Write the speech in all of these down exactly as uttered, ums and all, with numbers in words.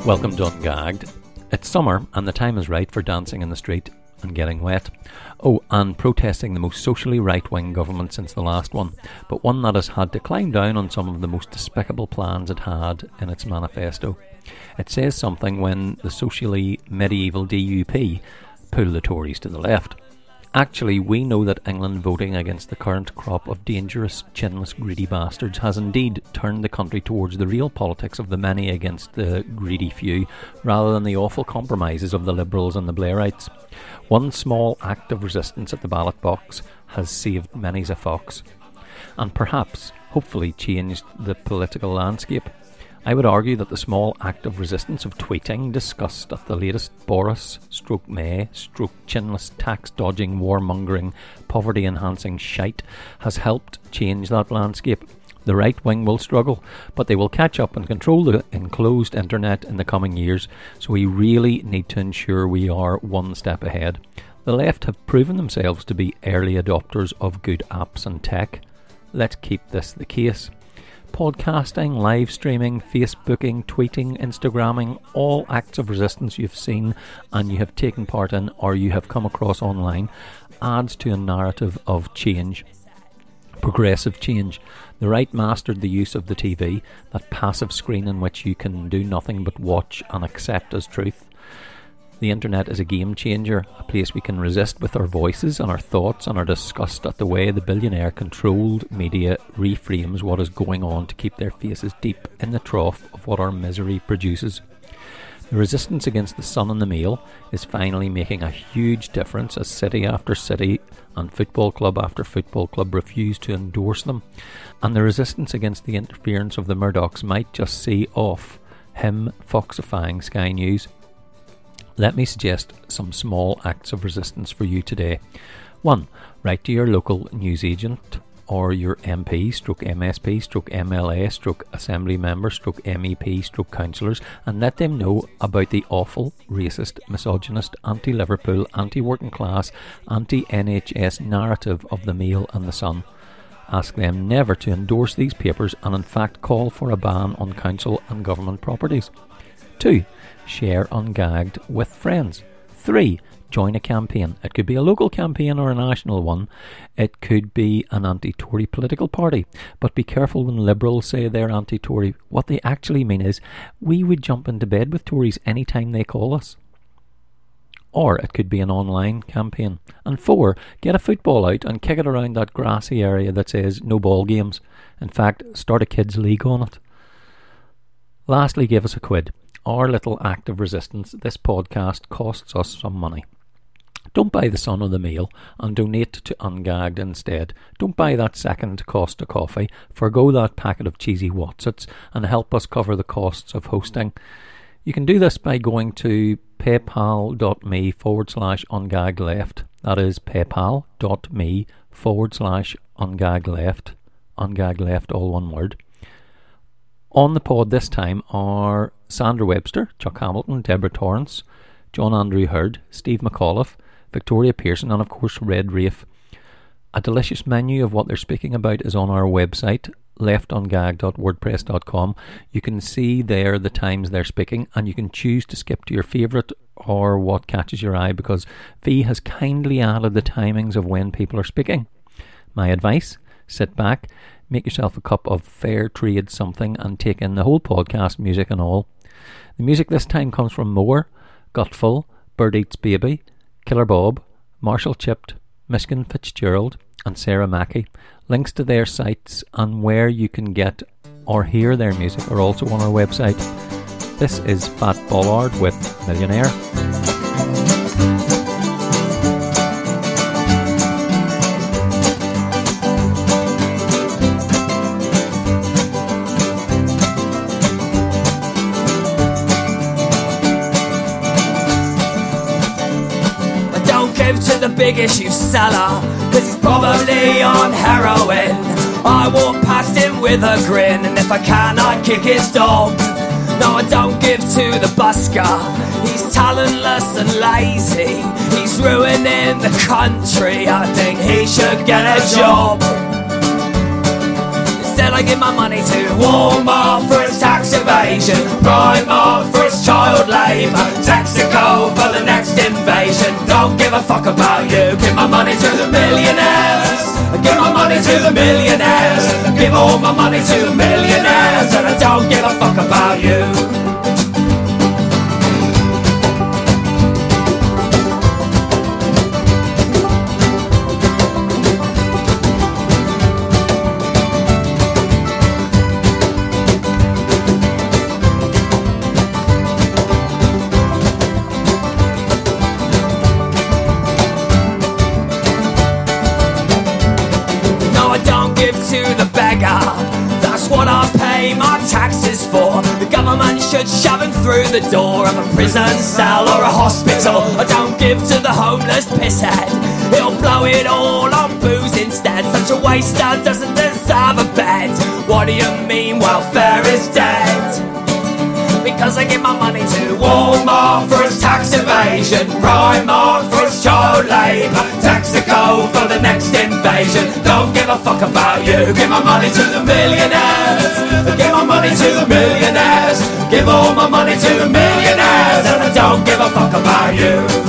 Welcome to Ungagged. It's summer and the time is right for dancing in the street and getting wet. Oh, and protesting the most socially right-wing government since the last one, but one that has had to climb down on some of the most despicable plans it had in its manifesto. It says something when the socially medieval D U P pull the Tories to the left. Actually, we know that England voting against the current crop of dangerous, chinless, greedy bastards has indeed turned the country towards the real politics of the many against the greedy few, rather than the awful compromises of the Liberals and the Blairites. One small act of resistance at the ballot box has saved many's a fox, and perhaps, hopefully, changed the political landscape. I would argue that the small act of resistance of tweeting discussed at the latest Boris stroke May stroke chinless tax-dodging, warmongering, poverty-enhancing shite has helped change that landscape. The right wing will struggle, but they will catch up and control the enclosed internet in the coming years, so we really need to ensure we are one step ahead. The left have proven themselves to be early adopters of good apps and tech. Let's keep this the case. Podcasting, live streaming, Facebooking, tweeting, Instagramming, all acts of resistance you've seen and you have taken part in or you have come across online adds to a narrative of change. Progressive change. The right mastered the use of the T V, that passive screen in which you can do nothing but watch and accept as truth. The internet is a game changer, a place we can resist with our voices and our thoughts and our disgust at the way the billionaire-controlled media reframes what is going on to keep their faces deep in the trough of what our misery produces. The resistance against the Sun and the Mail is finally making a huge difference as city after city and football club after football club refuse to endorse them. And the resistance against the interference of the Murdochs might just see off him foxifying Sky News. Let me suggest some small acts of resistance for you today. One, write to your local newsagent or your M P, stroke M S P, stroke M L A, stroke Assembly member, stroke M E P, stroke councillors, and let them know about the awful, racist, misogynist, anti-Liverpool, anti-working class, anti-N H S narrative of the Mail and the Sun. Ask them never to endorse these papers and in fact call for a ban on council and government properties. Two, share Ungagged with friends. Three, join a campaign. It could be a local campaign or a national one. It could be an anti-Tory political party. But be careful when Liberals say they're anti-Tory. What they actually mean is, we would jump into bed with Tories any time they call us. Or it could be an online campaign. And four, get a football out and kick it around that grassy area that says no ball games. In fact, start a kids' league on it. Lastly, give us a quid. Our little act of resistance, this podcast, costs us some money. Don't buy the Sun or the Mail and donate to Ungagged instead. Don't buy that second Costa coffee, forgo that packet of cheesy Wotsits and help us cover the costs of hosting. You can do this by going to paypal.me forward slash ungagged left. That is paypal.me forward slash ungagged left. Ungagged left, all one word. On the pod this time are Sandra Webster, Chuck Hamilton, Deborah Torrance, John Andrew Hurd, Steve McAuliffe, Victoria Pearson and of course Red Rafe. A delicious menu of what they're speaking about is on our website, left ungagged dot wordpress dot com. You can see there the times they're speaking and you can choose to skip to your favourite or what catches your eye because V has kindly added the timings of when people are speaking. My advice, sit back, make yourself a cup of fair trade something and take in the whole podcast, music and all. The music this time comes from Moore, Gutful, Bird Eats Baby, Killer Bob, Marshall Chipped, Miskin Fitzgerald and Sarah Mackey. Links to their sites and where you can get or hear their music are also on our website. This is Fat Bollard with Millionaire. To the big issue seller, cause he's probably on heroin. I walk past him with a grin, and if I can I kick his dog. No, I don't give to the busker, he's talentless and lazy, he's ruining the country, I think he should get a job. Instead I give my money to Walmart for his tax evasion, Primark for his child labour. Texaco for the next invasion. Don't give a fuck about you. Give my money to the millionaires. Give my money to the millionaires. Give all my money to the millionaires. And I don't give a fuck about you. That's what I pay my taxes for. The government should shove him through the door of a prison cell or a hospital. I don't give to the homeless pisshead. He'll blow it all on booze instead. Such a waster doesn't deserve a bed. What do you mean welfare is dead? Because I give my money to Walmart for its tax evasion, Primark for its child labour, Texaco for the next invasion. Don't give a fuck about you. Give my money to the millionaires. Give my money to the millionaires. Give all my money to the millionaires. And I don't give a fuck about you.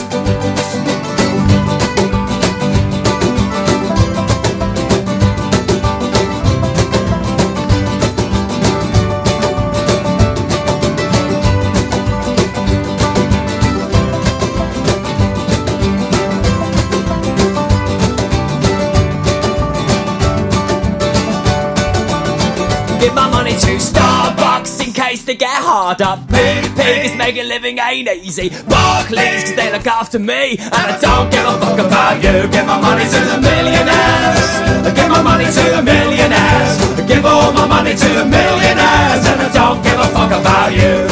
Give my money to Starbucks in case they get hard up. Big Pig is making living ain't easy. Barclays cause they look after me. And I don't give a fuck about you. Give my money to the millionaires. Give my money to the millionaires. Give all my money to the millionaires. And I don't give a fuck about you.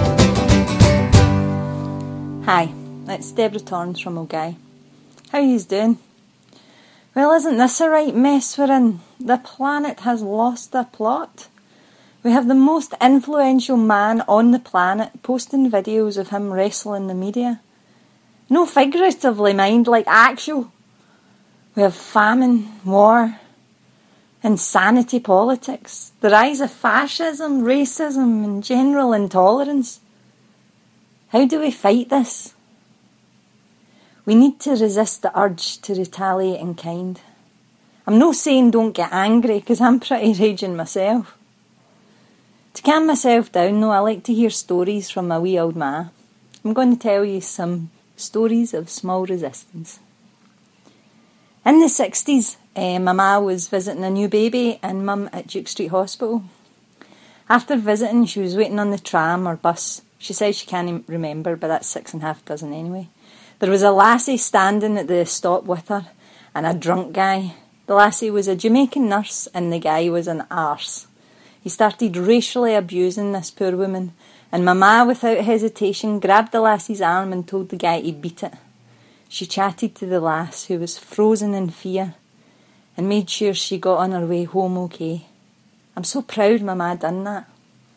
Hi, it's Deborah Torrance from Milngavie. How yous doing? Well, isn't this a right mess we're in? The planet has lost the plot. We have the most influential man on the planet posting videos of him wrestling the media. No figuratively, mind, like actual. We have famine, war, insanity politics, the rise of fascism, racism and general intolerance. How do we fight this? We need to resist the urge to retaliate in kind. I'm not saying don't get angry, because I'm pretty raging myself. To calm myself down though, I like to hear stories from my wee old ma. I'm going to tell you some stories of small resistance. In the sixties, uh, my ma was visiting a new baby and mum at Duke Street Hospital. After visiting, she was waiting on the tram or bus. She says she can't remember, but that's six and a half dozen anyway. There was a lassie standing at the stop with her, and a drunk guy. The lassie was a Jamaican nurse, and the guy was an arse. He started racially abusing this poor woman, and my ma, without hesitation, grabbed the lassie's arm and told the guy to beat it. She chatted to the lass, who was frozen in fear, and made sure she got on her way home okay. I'm so proud my ma done that.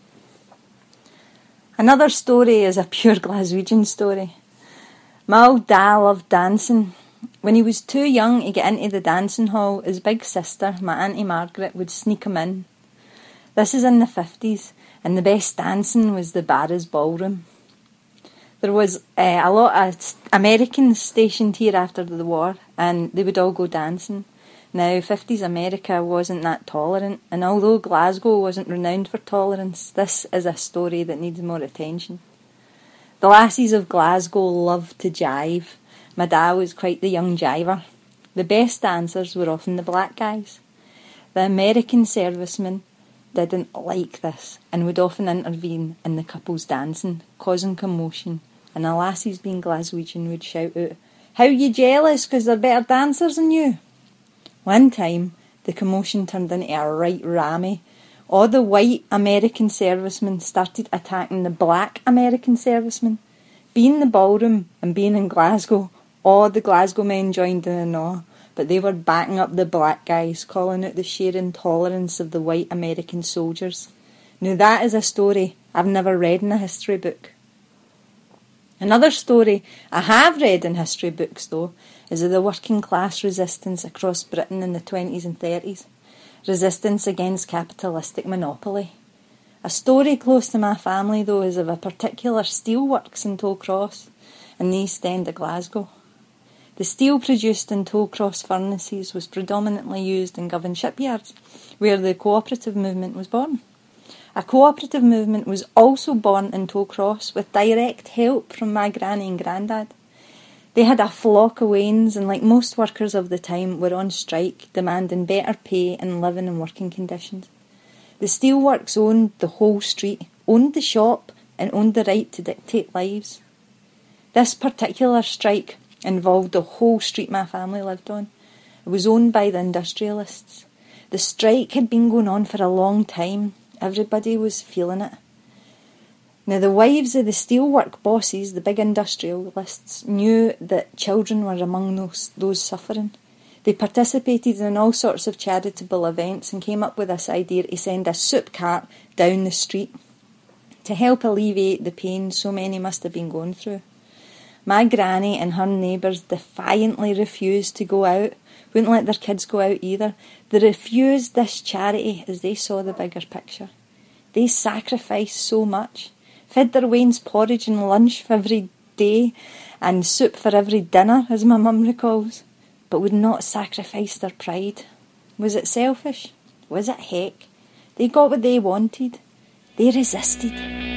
Another story is a pure Glaswegian story. My old dad loved dancing. When he was too young to get into the dancing hall, his big sister, my Auntie Margaret, would sneak him in. This is in the fifties, and the best dancing was the Barra's Ballroom. There was uh, a lot of Americans stationed here after the war, and they would all go dancing. Now, fifties America wasn't that tolerant, and although Glasgow wasn't renowned for tolerance, this is a story that needs more attention. The lassies of Glasgow loved to jive. My dad was quite the young jiver. The best dancers were often the black guys. The American servicemen didn't like this and would often intervene in the couples dancing, causing commotion, and the lassies being Glaswegian would shout out, "How you jealous because they're better dancers than you?" One time, the commotion turned into a right rammy. All the white American servicemen started attacking the black American servicemen. Being the ballroom and being in Glasgow, all the Glasgow men joined in and all, but they were backing up the black guys, calling out the sheer intolerance of the white American soldiers. Now that is a story I've never read in a history book. Another story I have read in history books, though, is of the working class resistance across Britain in the twenties and thirties. Resistance against capitalistic monopoly. A story close to my family, though, is of a particular steelworks in Tollcross, in the East End of Glasgow. The steel produced in Tollcross furnaces was predominantly used in Govan shipyards, where the cooperative movement was born. A cooperative movement was also born in Tollcross with direct help from my granny and grandad. They had a flock of wains and, like most workers of the time, were on strike, demanding better pay and living and working conditions. The steelworks owned the whole street, owned the shop and owned the right to dictate lives. This particular strike involved the whole street my family lived on. It was owned by the industrialists. The strike had been going on for a long time. Everybody was feeling it. Now, the wives of the steelwork bosses, the big industrialists, knew that children were among those, those suffering. They participated in all sorts of charitable events and came up with this idea to send a soup cart down the street to help alleviate the pain so many must have been going through. My granny and her neighbours defiantly refused to go out, wouldn't let their kids go out either. They refused this charity as they saw the bigger picture. They sacrificed so much, fed their wains porridge and lunch for every day and soup for every dinner, as my mum recalls, but would not sacrifice their pride. Was it selfish? Was it heck? They got what they wanted. They resisted.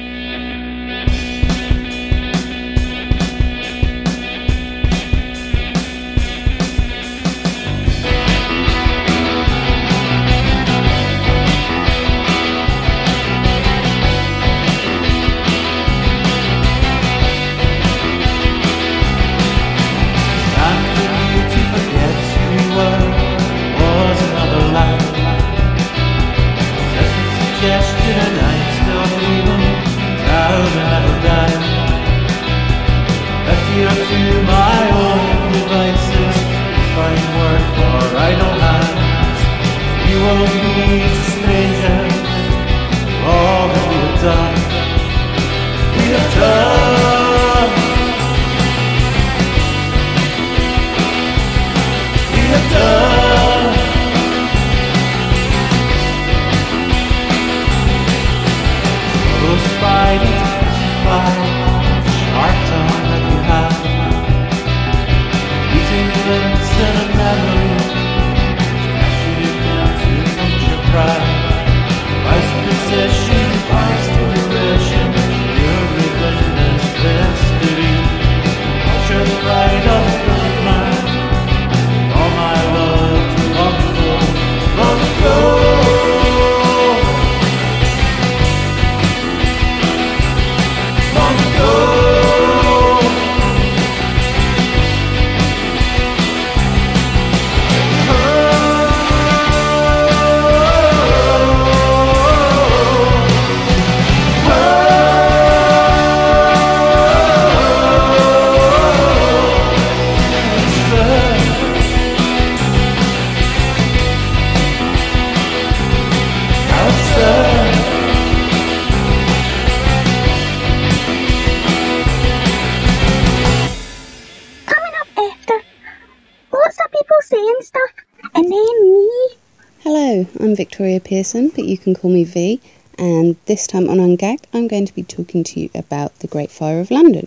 I'm Victoria Pearson, but you can call me V, and this time on Ungagged I'm going to be talking to you about the Great Fire of London.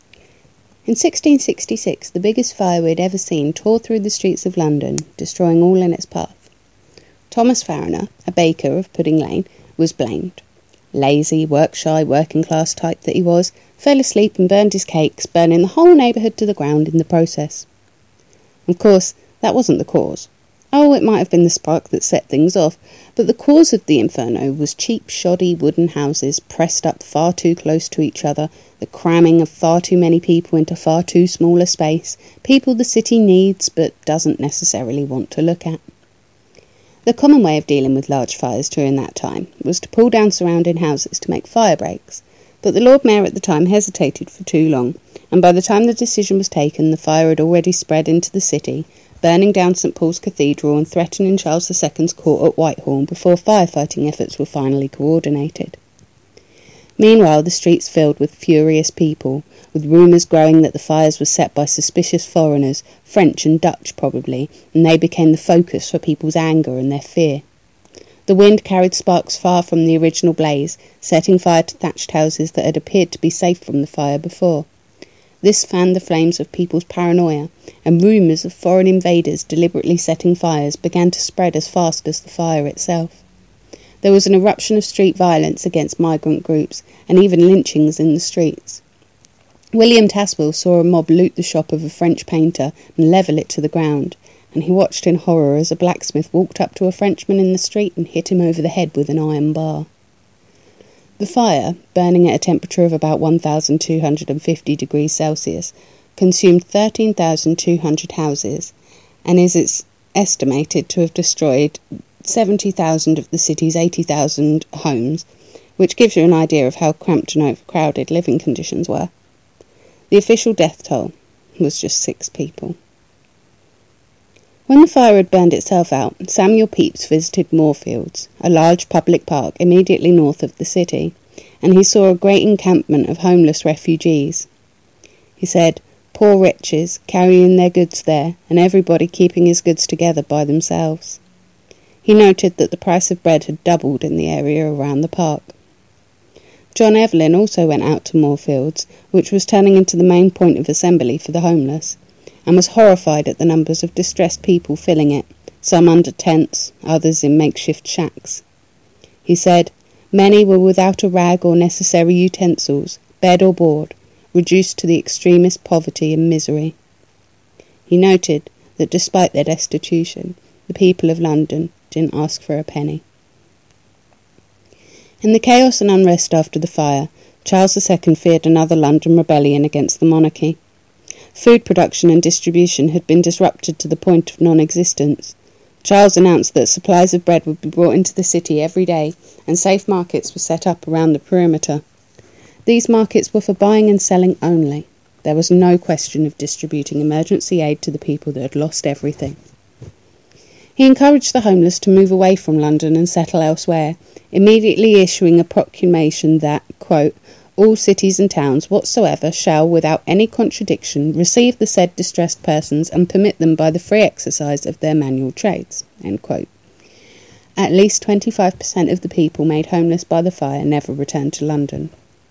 In sixteen sixty-six, the biggest fire we'd ever seen tore through the streets of London, destroying all in its path. Thomas Fariner, a baker of Pudding Lane, was blamed. Lazy, work-shy, working-class type that he was, fell asleep and burned his cakes, burning the whole neighbourhood to the ground in the process. Of course, that wasn't the cause. Oh, it might have been the spark that set things off, but the cause of the inferno was cheap, shoddy wooden houses pressed up far too close to each other, the cramming of far too many people into far too small a space, people the city needs but doesn't necessarily want to look at. The common way of dealing with large fires during that time was to pull down surrounding houses to make fire breaks, but the Lord Mayor at the time hesitated for too long, and by the time the decision was taken, the fire had already spread into the city, burning down St Paul's Cathedral and threatening Charles the Second's court at Whitehall before firefighting efforts were finally coordinated. Meanwhile, the streets filled with furious people, with rumours growing that the fires were set by suspicious foreigners, French and Dutch probably, and they became the focus for people's anger and their fear. The wind carried sparks far from the original blaze, setting fire to thatched houses that had appeared to be safe from the fire before. This fanned the flames of people's paranoia, and rumours of foreign invaders deliberately setting fires began to spread as fast as the fire itself. There was an eruption of street violence against migrant groups, and even lynchings in the streets. William Taswell saw a mob loot the shop of a French painter and level it to the ground, and he watched in horror as a blacksmith walked up to a Frenchman in the street and hit him over the head with an iron bar. The fire, burning at a temperature of about one thousand two hundred fifty degrees Celsius, consumed thirteen thousand two hundred houses, and is estimated to have destroyed seventy thousand of the city's eighty thousand homes, which gives you an idea of how cramped and overcrowded living conditions were. The official death toll was just six people. When the fire had burned itself out, Samuel Pepys visited Moorfields, a large public park immediately north of the city, and he saw a great encampment of homeless refugees. He said, "Poor wretches, carrying their goods there, and everybody keeping his goods together by themselves." He noted that the price of bread had doubled in the area around the park. John Evelyn also went out to Moorfields, which was turning into the main point of assembly for the homeless, and was horrified at the numbers of distressed people filling it, some under tents, others in makeshift shacks. He said, "Many were without a rag or necessary utensils, bed or board, reduced to the extremest poverty and misery." He noted that despite their destitution, the people of London didn't ask for a penny. In the chaos and unrest after the fire, Charles the Second feared another London rebellion against the monarchy. Food production and distribution had been disrupted to the point of non-existence. Charles announced that supplies of bread would be brought into the city every day, and safe markets were set up around the perimeter. These markets were for buying and selling only. There was no question of distributing emergency aid to the people that had lost everything. He encouraged the homeless to move away from London and settle elsewhere, immediately issuing a proclamation that, quote, "All cities and towns whatsoever shall, without any contradiction, receive the said distressed persons and permit them by the free exercise of their manual trades." End quote. At least twenty-five percent of the people made homeless by the fire never returned to London.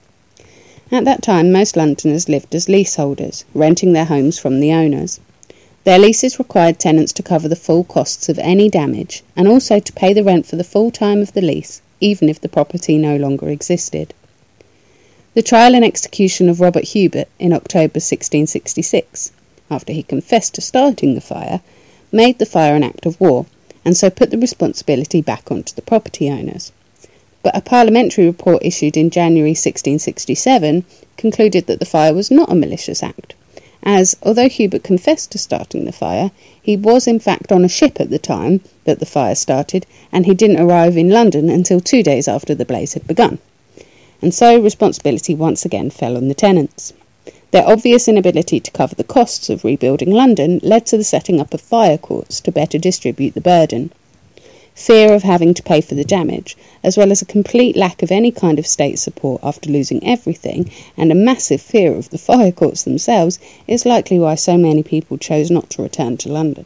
At that time, most Londoners lived as leaseholders, renting their homes from the owners. Their leases required tenants to cover the full costs of any damage, and also to pay the rent for the full time of the lease, even if the property no longer existed. The trial and execution of Robert Hubert in October sixteen sixty-six, after he confessed to starting the fire, made the fire an act of war, and so put the responsibility back onto the property owners. But a parliamentary report issued in January sixteen sixty-seven concluded that the fire was not a malicious act, as, although Hubert confessed to starting the fire, he was in fact on a ship at the time that the fire started, and he didn't arrive in London until two days after the blaze had begun. And so responsibility once again fell on the tenants. Their obvious inability to cover the costs of rebuilding London led to the setting up of fire courts to better distribute the burden. Fear of having to pay for the damage, as well as a complete lack of any kind of state support after losing everything, and a massive fear of the fire courts themselves, is likely why so many people chose not to return to London.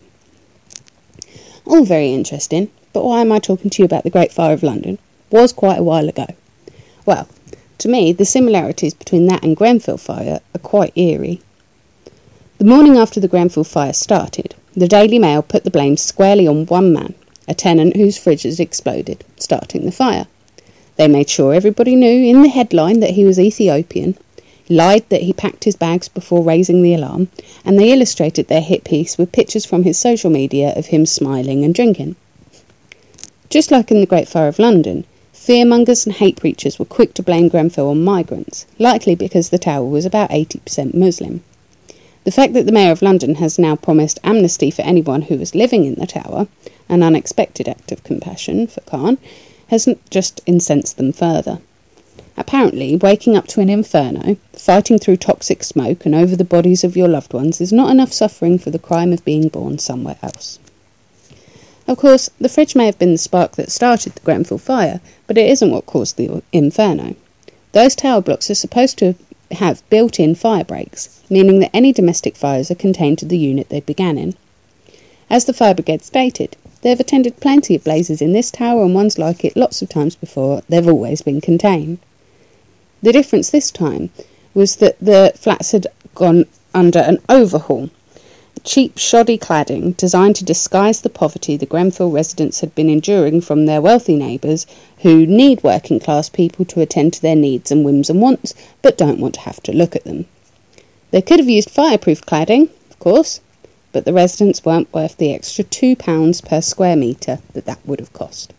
All very interesting, but why am I talking to you about the Great Fire of London? Was quite a while ago. Well, to me, the similarities between that and Grenfell fire are quite eerie. The morning after the Grenfell fire started, the Daily Mail put the blame squarely on one man, a tenant whose fridge had exploded, starting the fire. They made sure everybody knew in the headline that he was Ethiopian, lied that he packed his bags before raising the alarm, and they illustrated their hit piece with pictures from his social media of him smiling and drinking. Just like in the Great Fire of London, fearmongers and hate preachers were quick to blame Grenfell on migrants, likely because the tower was about eighty percent Muslim. The fact that the Mayor of London has now promised amnesty for anyone who was living in the tower, an unexpected act of compassion for Khan, has just incensed them further. Apparently, waking up to an inferno, fighting through toxic smoke and over the bodies of your loved ones is not enough suffering for the crime of being born somewhere else. Of course, the fridge may have been the spark that started the Grenfell fire, but it isn't what caused the inferno. Those tower blocks are supposed to have built-in fire breaks, meaning that any domestic fires are contained to the unit they began in. As the fire brigade stated, They have attended plenty of blazes in this tower and ones like it lots of times before. They've always been contained. The difference this time was that the flats had gone under an overhaul. Cheap, shoddy cladding designed to disguise the poverty the Grenfell residents had been enduring from their wealthy neighbours who need working class people to attend to their needs and whims and wants, but don't want to have to look at them. They could have used fireproof cladding, of course, but the residents weren't worth the extra two pounds per square metre that that would have cost.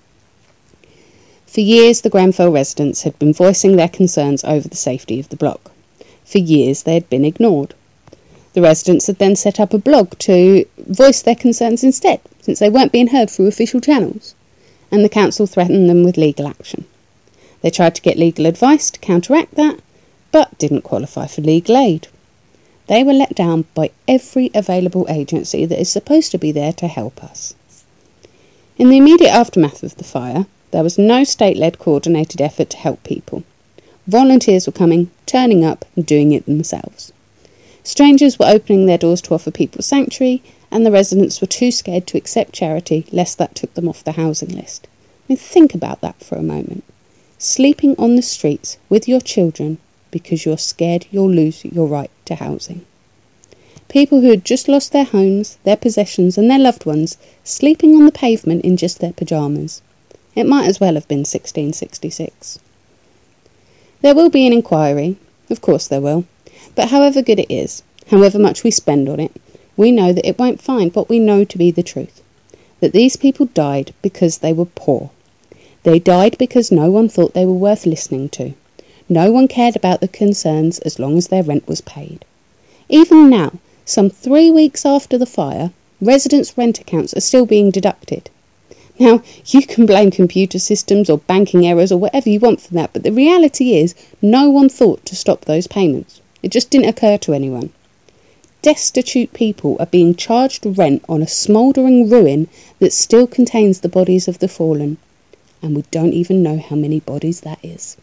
For years the Grenfell residents had been voicing their concerns over the safety of the block. For years they had been ignored. The residents had then set up a blog to voice their concerns instead, since they weren't being heard through official channels, and the council threatened them with legal action. They tried to get legal advice to counteract that, but didn't qualify for legal aid. They were let down by every available agency that is supposed to be there to help us. In the immediate aftermath of the fire, there was no state-led coordinated effort to help people. Volunteers were coming, turning up and doing it themselves. Strangers were opening their doors to offer people sanctuary, and the residents were too scared to accept charity lest that took them off the housing list. I mean, think about that for a moment. Sleeping on the streets with your children because you're scared you'll lose your right to housing. People who had just lost their homes, their possessions and their loved ones sleeping on the pavement in just their pyjamas. It might as well have been sixteen sixty-six. There will be an inquiry, of course there will, but however good it is, however much we spend on it, we know that it won't find what we know to be the truth, that these people died because they were poor. They died because no one thought they were worth listening to. No one cared about the concerns as long as their rent was paid. Even now, some three weeks after the fire, residents' rent accounts are still being deducted. Now, you can blame computer systems or banking errors or whatever you want for that, but the reality is no one thought to stop those payments. It just didn't occur to anyone. Destitute people are being charged rent on a smouldering ruin that still contains the bodies of the fallen, and we don't even know how many bodies that is.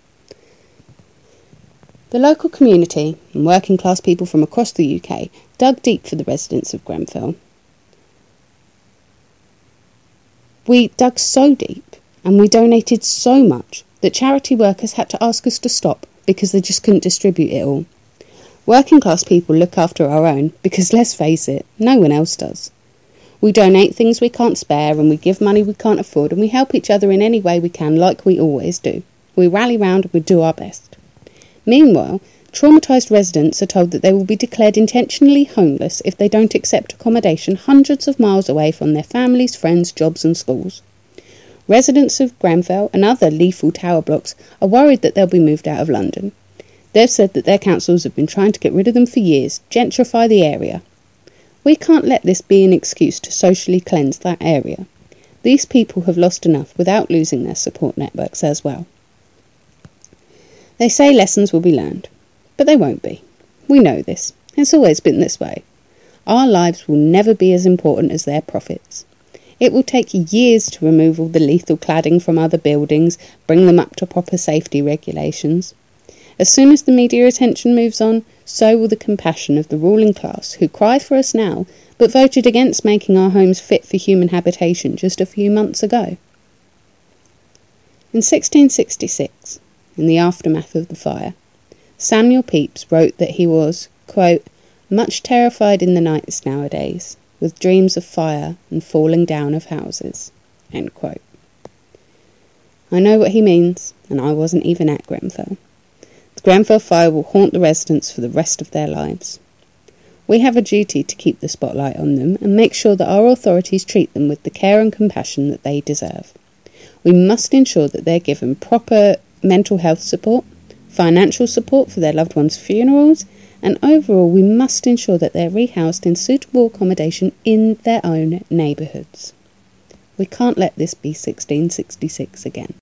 The local community and working class people from across the U K dug deep for the residents of Grenfell. We dug so deep and we donated so much that charity workers had to ask us to stop because they just couldn't distribute it all. Working class people look after our own because, let's face it, no one else does. We donate things we can't spare and we give money we can't afford and we help each other in any way we can, like we always do. We rally round and we do our best. Meanwhile, traumatised residents are told that they will be declared intentionally homeless if they don't accept accommodation hundreds of miles away from their families, friends, jobs and schools. Residents of Grenfell and other lethal tower blocks are worried that they'll be moved out of London. They've said that their councils have been trying to get rid of them for years, gentrify the area. We can't let this be an excuse to socially cleanse that area. These people have lost enough without losing their support networks as well. They say lessons will be learned, but they won't be. We know this. It's always been this way. Our lives will never be as important as their profits. It will take years to remove all the lethal cladding from other buildings, bring them up to proper safety regulations. As soon as the media attention moves on, so will the compassion of the ruling class, who cry for us now, but voted against making our homes fit for human habitation just a few months ago. In sixteen sixty-six, in the aftermath of the fire, Samuel Pepys wrote that he was, quote, much terrified in the nights nowadays, with dreams of fire and falling down of houses, end quote. I know what he means, and I wasn't even at Grenfell. The Grenfell fire will haunt the residents for the rest of their lives. We have a duty to keep the spotlight on them and make sure that our authorities treat them with the care and compassion that they deserve. We must ensure that they're given proper mental health support, financial support for their loved ones' funerals, and overall we must ensure that they're rehoused in suitable accommodation in their own neighbourhoods. We can't let this be sixteen sixty-six again.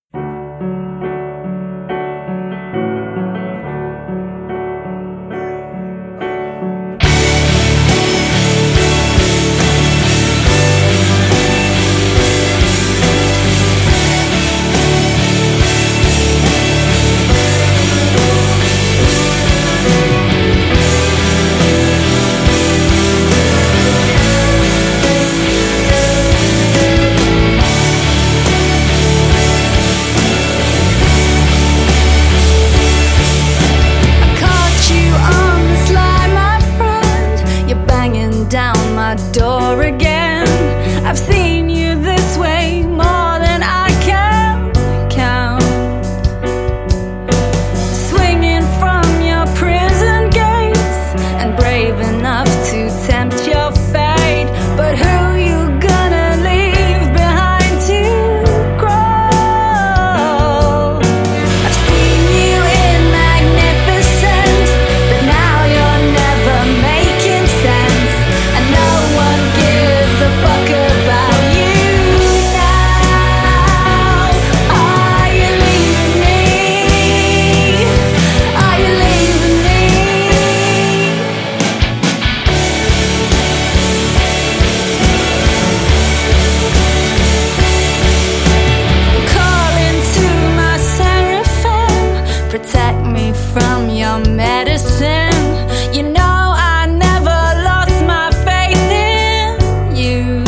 from your medicine. You know I never lost my faith in you,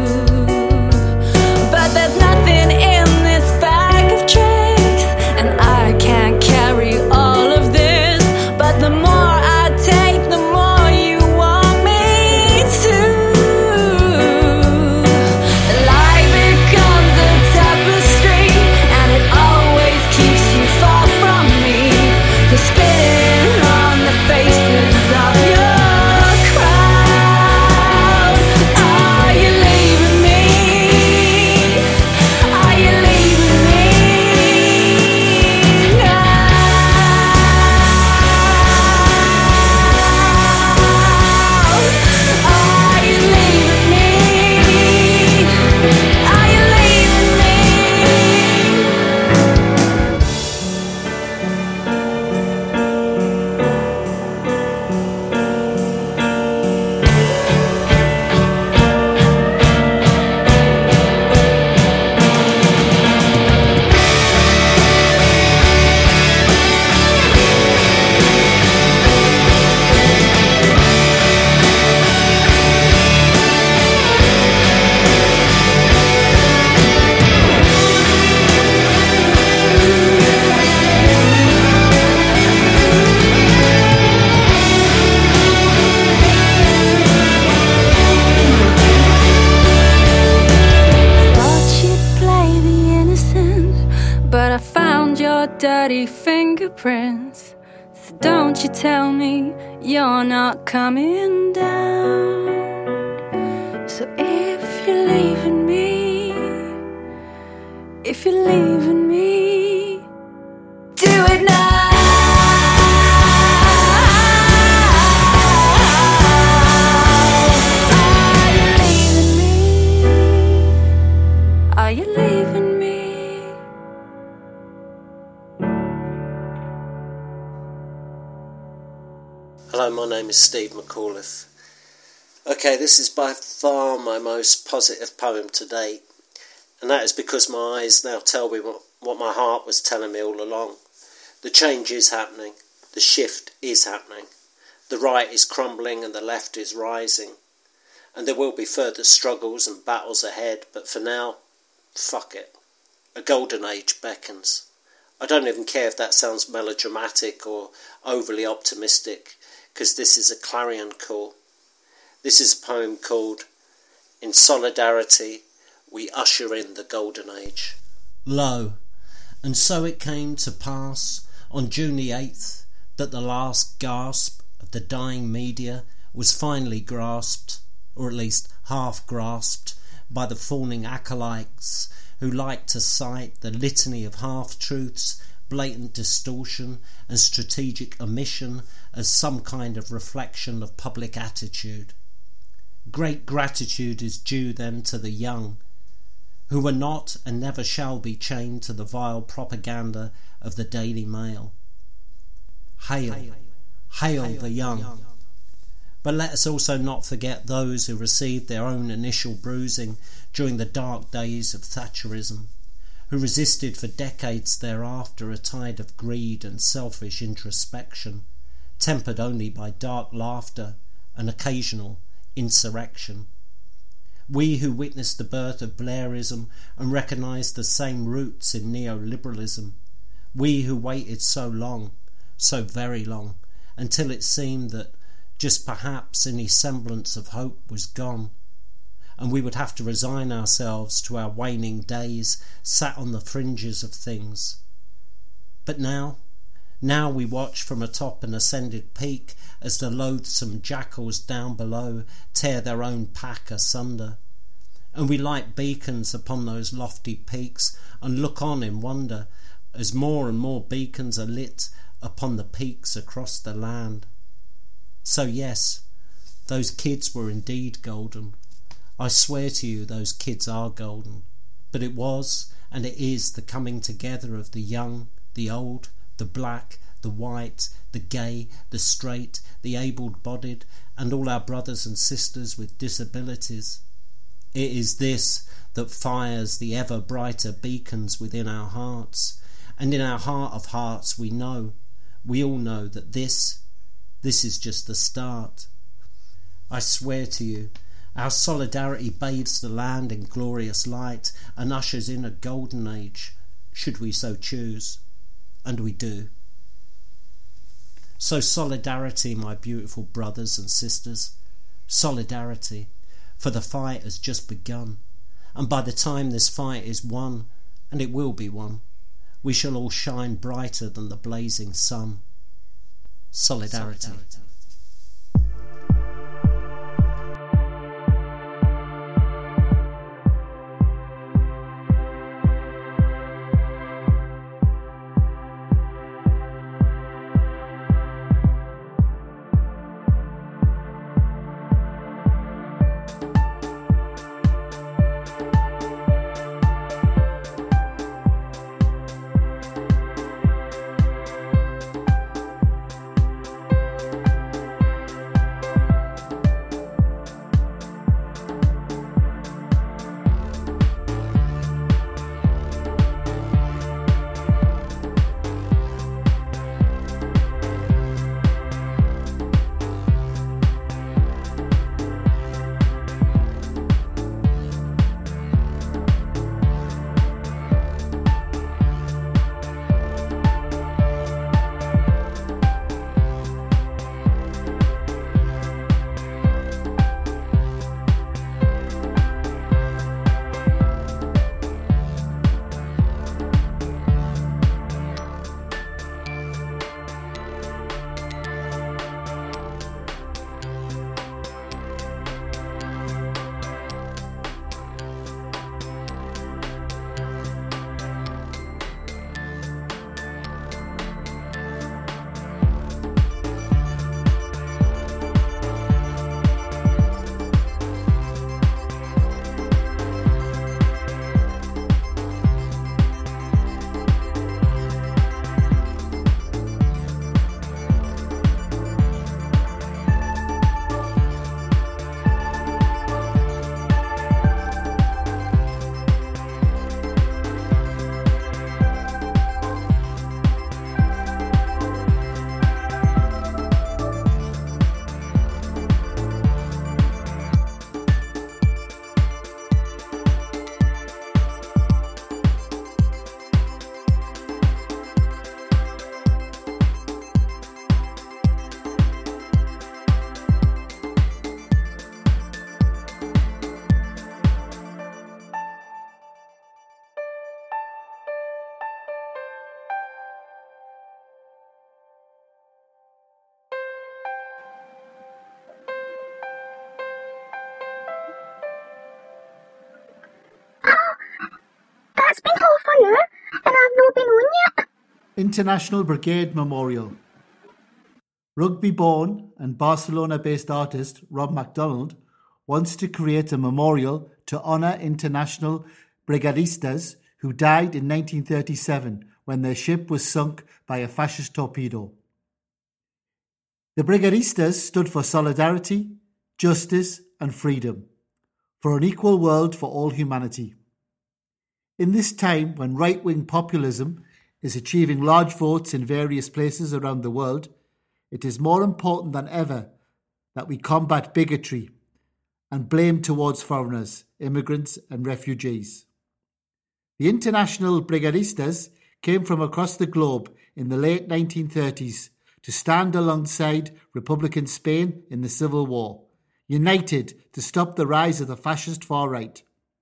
but there's nothing in this bag of tricks, and I can't carry all of this. But the more I take, the more you want me to. Life becomes a tapestry, and it always keeps you far from me. You're spitting on the faces of your crowd. Are you leaving me? Are you leaving me now? Are you leaving me? Are you leaving Thought you'd play the innocent, but I found your dirty fingerprints. So don't you tell me you're not coming down. So if you're leaving me, if you're leaving me, do it now. Are you leaving me? Are you leaving me? Hello, my name is Steve McAuliffe. Okay, this is by far my most positive poem to date, and that is because my eyes now tell me what, what my heart was telling me all along. The change is happening, the shift is happening, the right is crumbling and the left is rising, and there will be further struggles and battles ahead, but for now, fuck it. A golden age beckons. I don't even care if that sounds melodramatic or overly optimistic, because this is a clarion call. This is a poem called In Solidarity We Usher in the Golden Age. Lo, and so it came to pass on June the eighth that the last gasp of the dying media was finally grasped, or at least half grasped, by the fawning acolytes who like to cite the litany of half-truths, blatant distortion and strategic omission as some kind of reflection of public attitude. Great gratitude is due then to the young, who were not and never shall be chained to the vile propaganda of the Daily Mail. Hail, hail, hail, hail the young. young. But let us also not forget those who received their own initial bruising during the dark days of Thatcherism, who resisted for decades thereafter a tide of greed and selfish introspection, tempered only by dark laughter and occasional insurrection. We who witnessed the birth of Blairism and recognised the same roots in neoliberalism. We who waited so long, so very long, until it seemed that just perhaps any semblance of hope was gone, and we would have to resign ourselves to our waning days, sat on the fringes of things. But now, now we watch from atop an ascended peak as the loathsome jackals down below tear their own pack asunder, and we light beacons upon those lofty peaks and look on in wonder as more and more beacons are lit upon the peaks across the land. So yes, those kids were indeed golden. I swear to you those kids are golden. But it was and it is the coming together of the young, the old, the black, the white, the gay, the straight, the able-bodied, and all our brothers and sisters with disabilities. It is this that fires the ever brighter beacons within our hearts, and in our heart of hearts we know, we all know that this, this is just the start. I swear to you, our solidarity bathes the land in glorious light and ushers in a golden age, should we so choose, and we do. So solidarity, my beautiful brothers and sisters, solidarity, for the fight has just begun, and by the time this fight is won, and it will be won, we shall all shine brighter than the blazing sun. Solidarity. Solidarity. It's been half an hour and I've not been on yet. International Brigade Memorial. Rugby-born and Barcelona-based artist Rob MacDonald wants to create a memorial to honour international brigadistas who died in nineteen thirty-seven when their ship was sunk by a fascist torpedo. The brigadistas stood for solidarity, justice and freedom, for an equal world for all humanity. In this time when right-wing populism is achieving large votes in various places around the world, it is more important than ever that we combat bigotry and blame towards foreigners, immigrants and refugees. The international brigadistas came from across the globe in the late nineteen thirties to stand alongside Republican Spain in the Civil War, united to stop the rise of the fascist far right.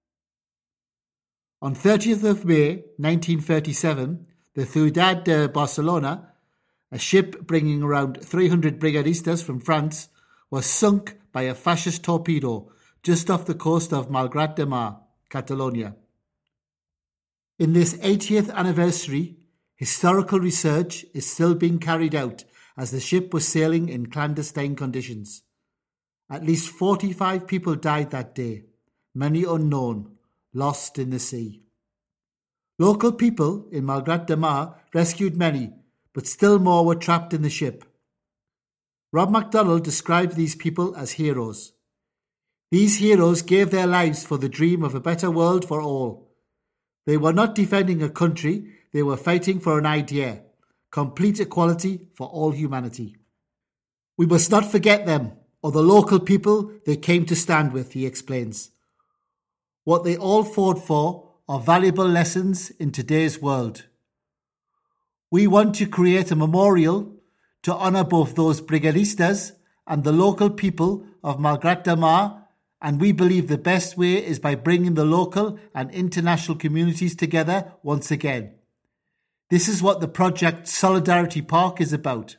On thirtieth of May nineteen thirty-seven, the Ciudad de Barcelona, a ship bringing around three hundred brigadistas from France, was sunk by a fascist torpedo just off the coast of Malgrat de Mar, Catalonia. In this eightieth anniversary, historical research is still being carried out as the ship was sailing in clandestine conditions. At least forty-five people died that day, many unknown, lost in the sea. Local people in Malgrat de Mar rescued many, but still more were trapped in the ship. Rob MacDonald described these people as heroes. These heroes gave their lives for the dream of a better world for all. They were not defending a country, they were fighting for an idea, complete equality for all humanity. We must not forget them or the local people they came to stand with, he explains. What they all fought for are valuable lessons in today's world. We want to create a memorial to honour both those brigadistas and the local people of Malgrat de Mar, and we believe the best way is by bringing the local and international communities together once again. This is what the project Solidarity Park is about.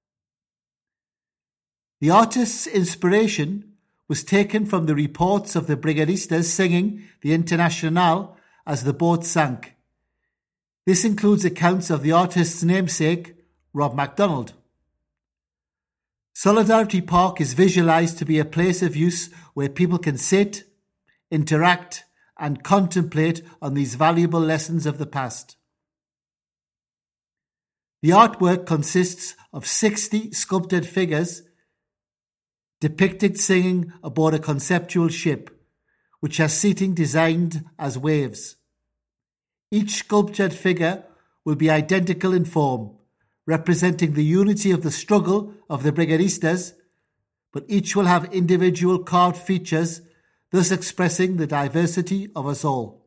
The artist's inspiration was taken from the reports of the brigadistas singing the Internationale as the boat sank. This includes accounts of the artist's namesake, Rob MacDonald. Solidarity Park is visualised to be a place of use where people can sit, interact and contemplate on these valuable lessons of the past. The artwork consists of sixty sculpted figures depicted singing aboard a conceptual ship, which has seating designed as waves. Each sculptured figure will be identical in form, representing the unity of the struggle of the brigadistas, but each will have individual carved features, thus expressing the diversity of us all.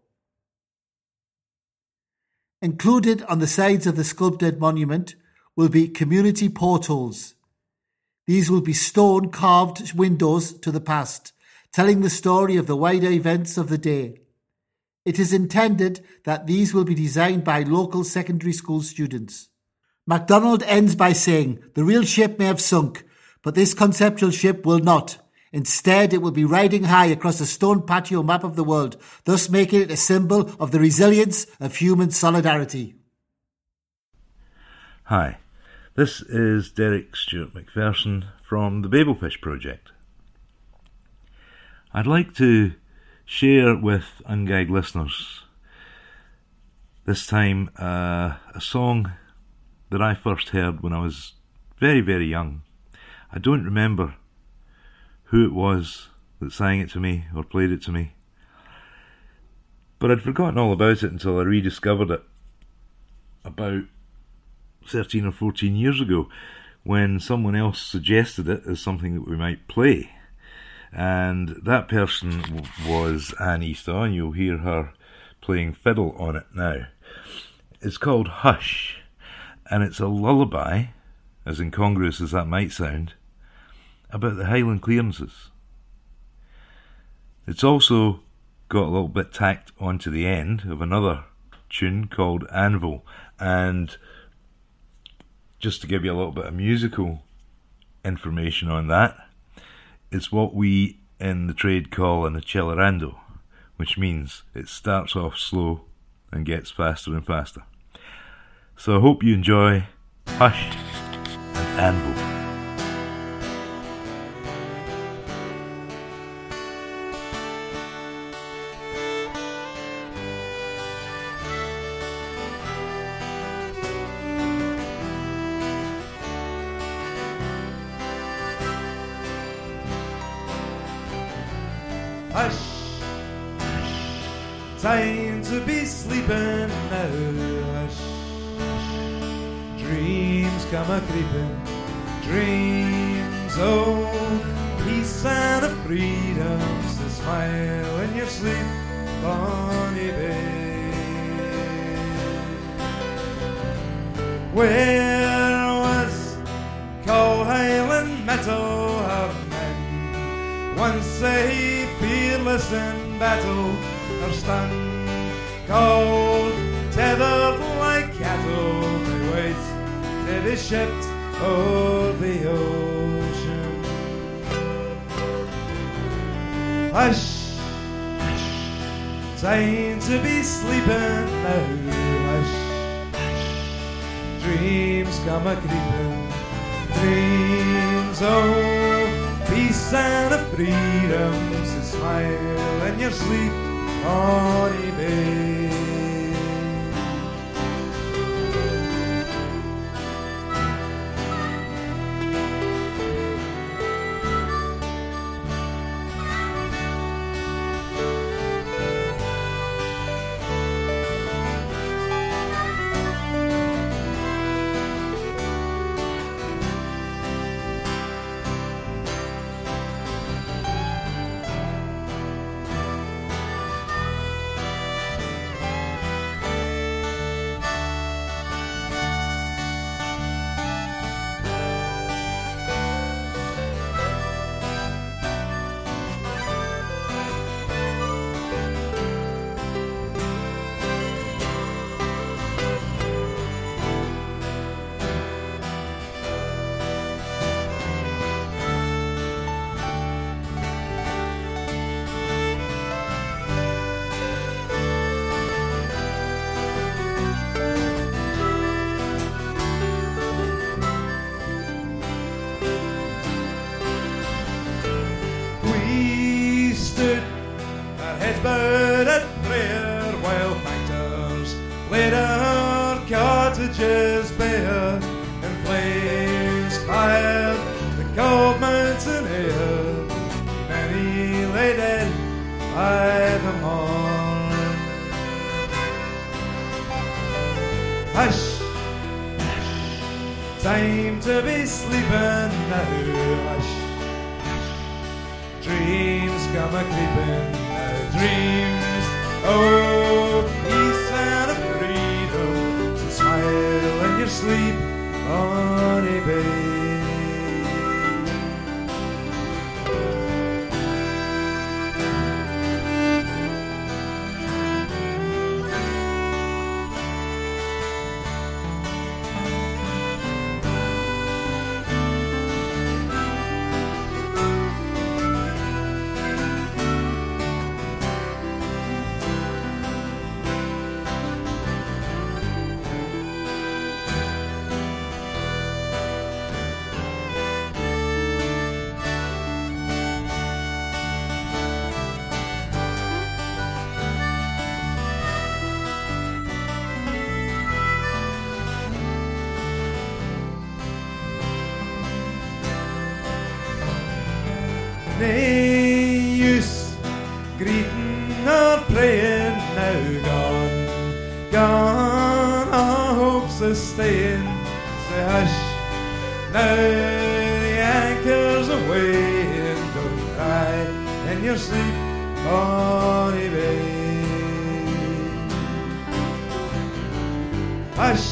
Included on the sides of the sculpted monument will be community portholes. These will be stone-carved windows to the past, telling the story of the wider events of the day. It is intended that these will be designed by local secondary school students. MacDonald ends by saying, the real ship may have sunk, but this conceptual ship will not. Instead, it will be riding high across a stone patio map of the world, thus making it a symbol of the resilience of human solidarity. Hi, this is Derek Stewart McPherson from the Babelfish Project. I'd like to share with Ungagged listeners this time uh, a song that I first heard when I was very, very young. I don't remember who it was that sang it to me or played it to me, but I'd forgotten all about it until I rediscovered it about thirteen or fourteen years ago when someone else suggested it as something that we might play. And that person was Anne Eastaugh, and you'll hear her playing fiddle on it now. It's called Hush, and it's a lullaby, as incongruous as that might sound, about the Highland clearances. It's also got a little bit tacked onto the end of another tune called Anvil, and just to give you a little bit of musical information on that, it's what we in the trade call an accelerando, which means it starts off slow and gets faster and faster. So I hope you enjoy Hush and Anvil. Hush, time to be sleeping now. Hush, dreams come a creeping, dreams, oh, peace and of freedoms to smile in your sleep, bonny babe. Where was cold Highland metal of men once a fearless in battle, or stunned, cold, tethered like cattle, they wait till they shipped o'er the ocean. Hush, time to be sleeping now. Hush, dreams come a creeping, dreams, oh, peace and a freedom to smile in your sleep, bonny babe. fired the cold mountain air. Many lay dead by the morn. Hush, time to be sleeping now. Hush, dreams come a creeping now. Dreams, oh, peace and a freedom. So smile in your sleep, honey babe. Nae use greeting or praying now. Gone, gone, our hopes are staying. Say hush, now the anchor's away. Don't cry in your sleep, bonny babe. Hush,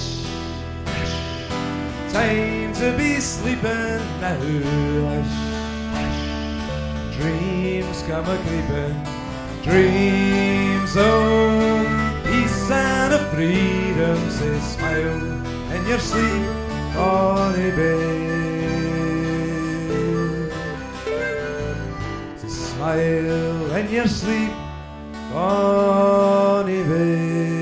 time to be sleeping now. Hush, dreams come a creeping, dreams of peace and of freedom. Say smile in your sleep, bonny babe. Say smile in your sleep, bonny babe.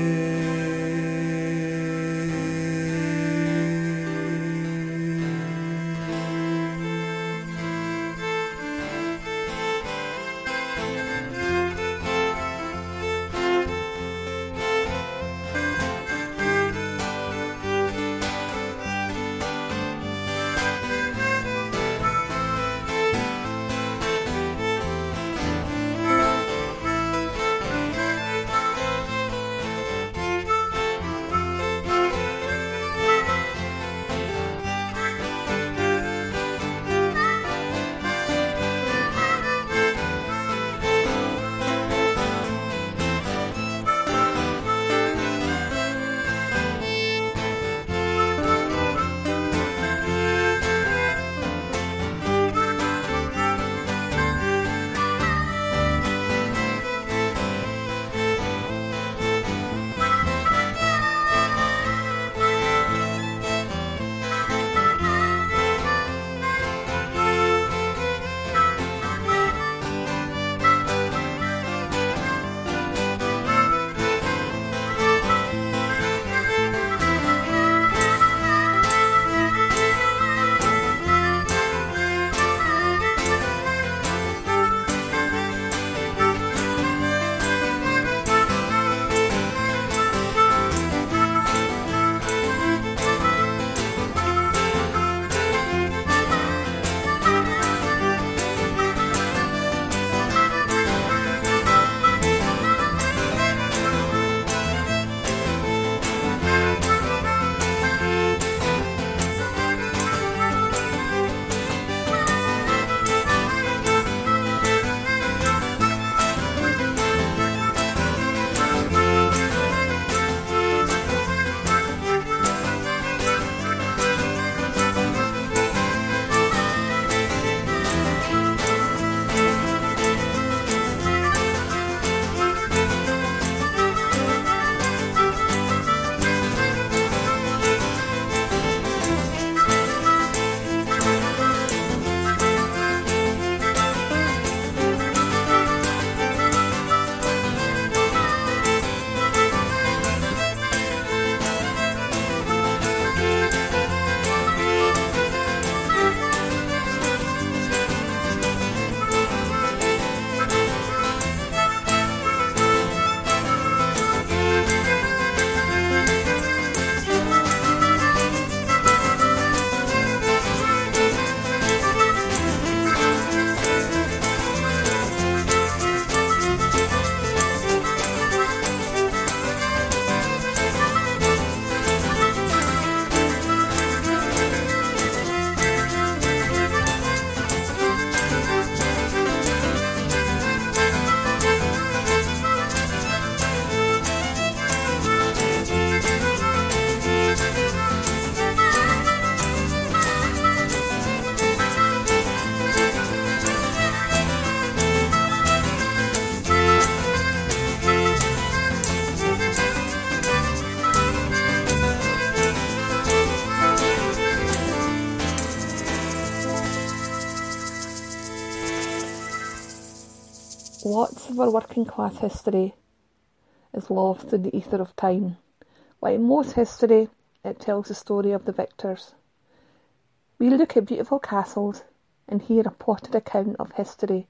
Lots of our working class history is lost in the ether of time. Like most history, it tells the story of the victors. We look at beautiful castles and hear a potted account of history.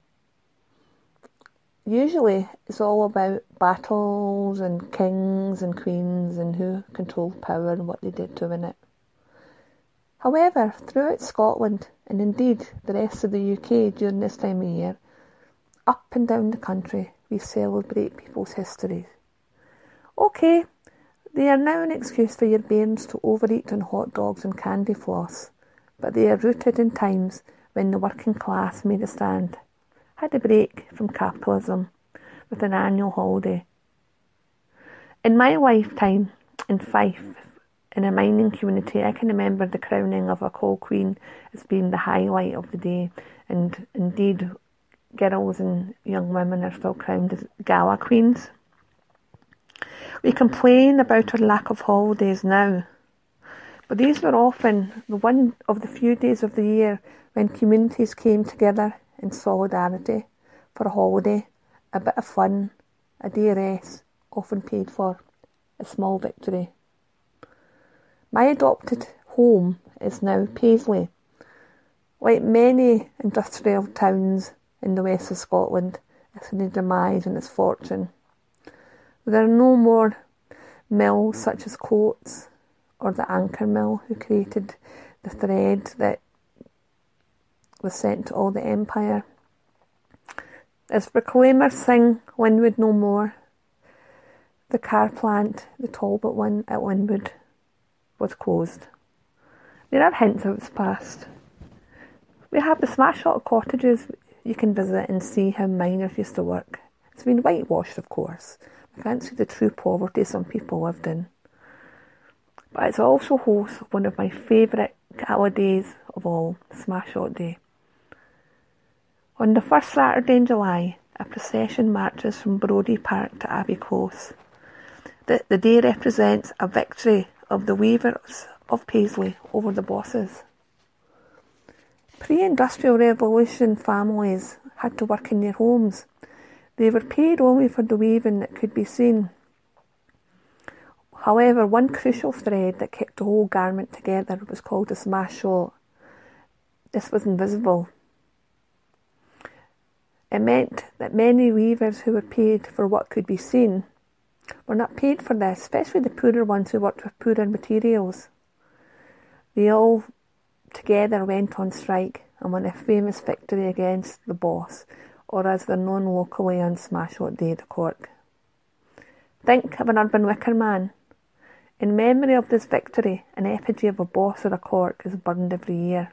Usually it's all about battles and kings and queens and who controlled power and what they did to win it. However, throughout Scotland, and indeed the rest of the U K during this time of year, up and down the country, we celebrate people's histories. OK, they are now an excuse for your bairns to overeat on hot dogs and candy floss, but they are rooted in times when the working class made a stand, had a break from capitalism with an annual holiday. In my lifetime in Fife, in a mining community, I can remember the crowning of a coal queen as being the highlight of the day, and indeed girls and young women are still crowned as gala queens. We complain about our lack of holidays now, but these were often the one of the few days of the year when communities came together in solidarity for a holiday, a bit of fun, a day rest, often paid for, a small victory. My adopted home is now Paisley. Like many industrial towns in the west of Scotland, it's in its demise and its fortune. There are no more mills such as Coates or the Anchor Mill, who created the thread that was sent to all the empire. As proclaimers sing Linwood no more, the car plant, the Talbot one at Linwood, was closed. There are hints of its past. We have the Smashot cottages you can visit and see how miners used to work. It's been whitewashed, of course. We can't see the true poverty some people lived in. But it's also host of one of my favourite gala days of all, Smashot Day. On the first Saturday in July, a procession marches from Brodie Park to Abbey Close. The, the day represents a victory of the weavers of Paisley over the bosses. Pre-industrial revolution families had to work in their homes. They were paid only for the weaving that could be seen. However, one crucial thread that kept the whole garment together was called a smashot. This was invisible. It meant that many weavers who were paid for what could be seen were not paid for this, especially the poorer ones who worked with poorer materials. They all together went on strike and won a famous victory against the boss, or as they're known locally on Smashot Day, the Cork. Think of an urban wicker man. In memory of this victory, an effigy of a boss or a cork is burned every year.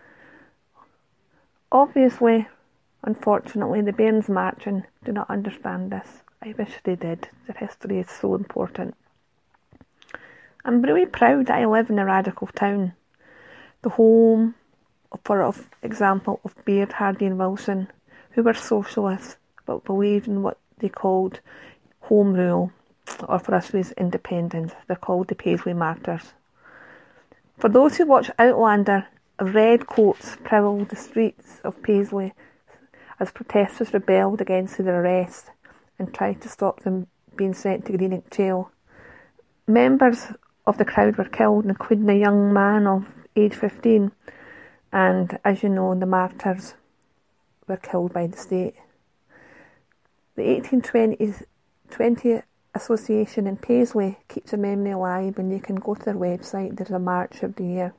Obviously, unfortunately, the bairns marching do not understand this. I wish they did. Their history is so important. I'm really proud that I live in a radical town. The home, for example, of Baird, Hardy and Wilson, who were socialists but believed in what they called home rule, or for us was independence. They're called the Paisley Martyrs. For those who watch Outlander, red coats prowled the streets of Paisley as protesters rebelled against their arrest and tried to stop them being sent to Greenock jail. Members of the crowd were killed, including a young man of age fifteen, and as you know, the martyrs were killed by the state. The eighteen twenty Association in Paisley keeps their memory alive, and you can go to their website. There's a march every year.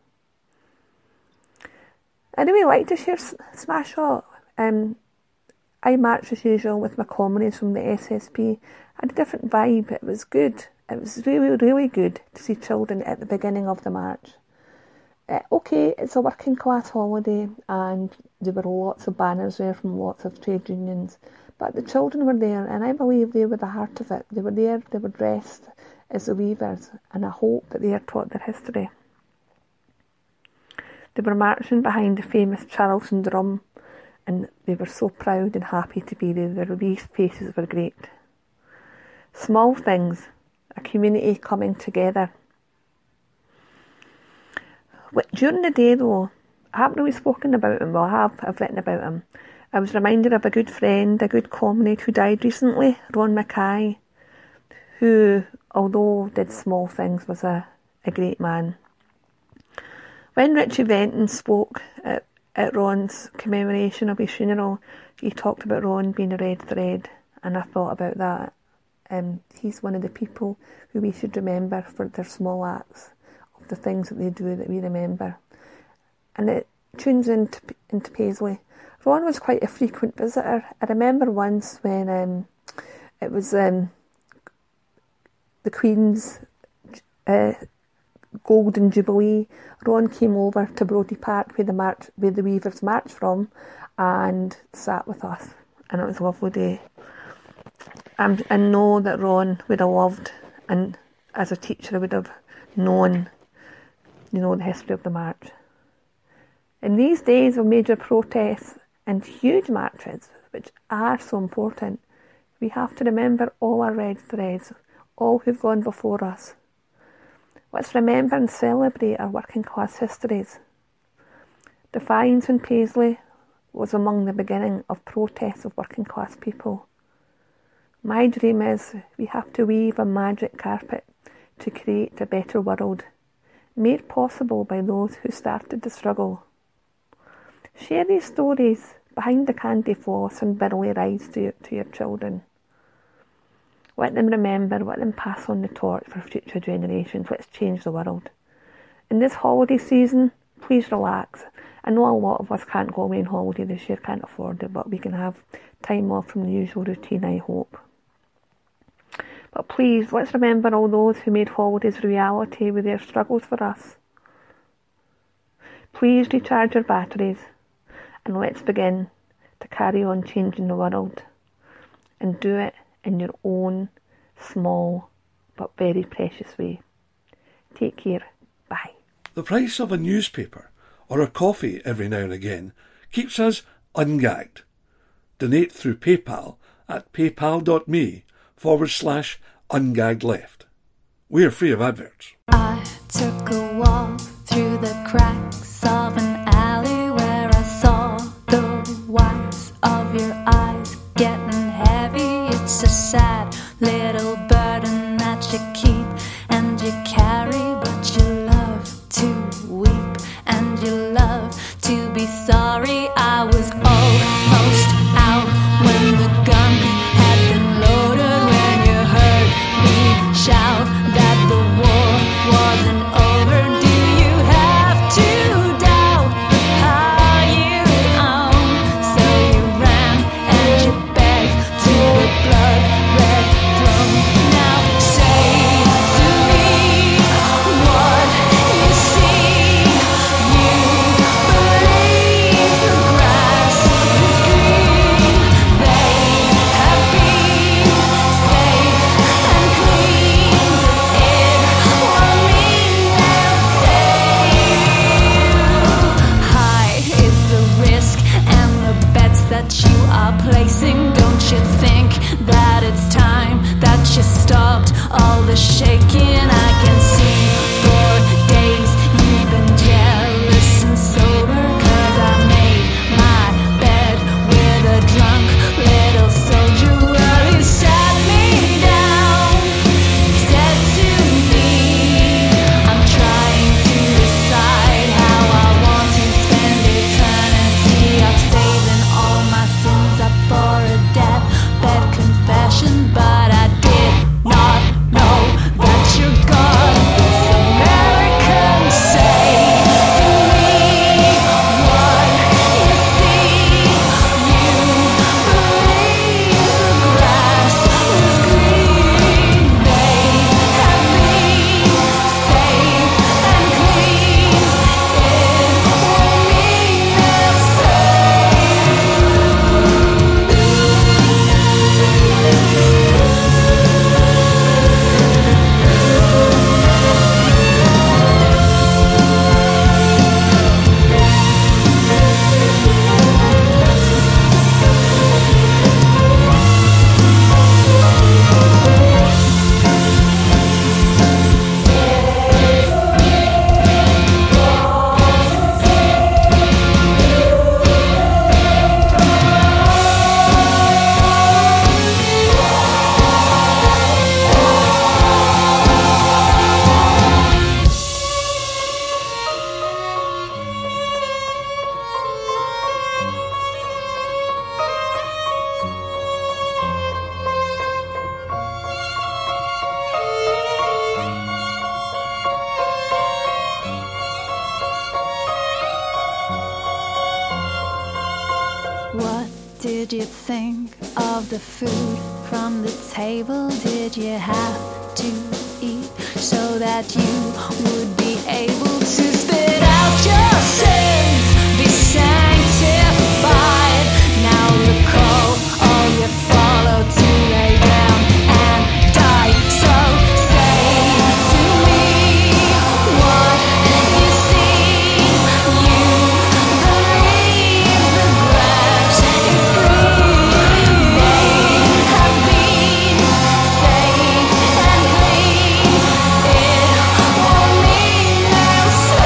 I'd really like to share Smashot. Um, I marched as usual with my comrades from the S S P. I had a different vibe. It was good. It was really, really good to see children at the beginning of the march. Uh, okay, it's a working class holiday and there were lots of banners there from lots of trade unions. But the children were there, and I believe they were the heart of it. They were there, they were dressed as the weavers, and I hope that they are taught their history. They were marching behind the famous Charleston drum, and they were so proud and happy to be there. Their wee faces were great. Small things, a community coming together. During the day though, I haven't really spoken about him, well I have, I've written about him. I was reminded of a good friend, a good comrade who died recently, Ron Mackay, who, although did small things, was a, a great man. When Richie Venton spoke at, at Ron's commemoration of his funeral, he talked about Ron being a red thread, and I thought about that. Um, he's one of the people who we should remember for their small acts, of the things that they do that we remember. And it tunes into, into Paisley. Ron was quite a frequent visitor. I remember once when um, it was um, the Queen's uh, Golden Jubilee. Ron came over to Brodie Park, where the march, where the Weavers marched from, and sat with us, and it was a lovely day. Um, I know that Ron would have loved, and as a teacher, I would have known, you know, the history of the march. In these days of major protests and huge marches, which are so important, we have to remember all our red threads, all who've gone before us. Let's remember and celebrate our working class histories. Defiance in Paisley was among the beginning of protests of working class people. My dream is we have to weave a magic carpet to create a better world, made possible by those who started the struggle. Share these stories behind the candy floss and Burley rides to your, to your children. Let them remember, let them pass on the torch for future generations. Let's change the world. In this holiday season, please relax. I know a lot of us can't go away on holiday this year, can't afford it, but we can have time off from the usual routine, I hope. But please, let's remember all those who made holidays a reality with their struggles for us. Please recharge your batteries, and let's begin to carry on changing the world, and do it in your own small but very precious way. Take care. Bye. The price of a newspaper or a coffee every now and again keeps us ungagged. Donate through PayPal at paypal.me forward slash ungagged left. We're free of adverts. I took a walk through the cracks of an alley where I saw the whites of your eyes getting heavy. It's a sad little burden that you keep and you carry, but you love to weep and you love to be sorry. I was almost out when the guns had been loaded, when you heard me shout that the war wasn't over. Do you have to what did you think of the food from the table? Did you have to eat so that you would be able to spit out your sins, be sanctified? Now recall all you follow to lay down and die. So say to me what you see. You believe the grass is green. They have been safe and clean. It won't mean they'll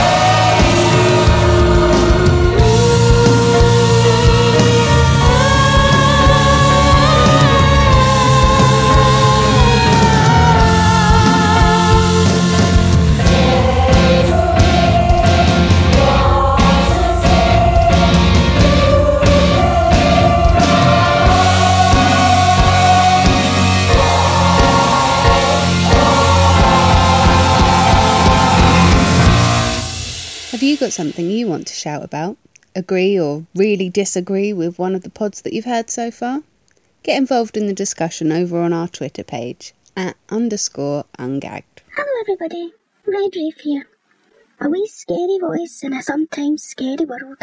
Have you got something you want to shout about? Agree or really disagree with one of the pods that you've heard so far? Get involved in the discussion over on our Twitter page, at underscore ungagged. Hello everybody, Red Reef here. A wee scary voice in a sometimes scary world.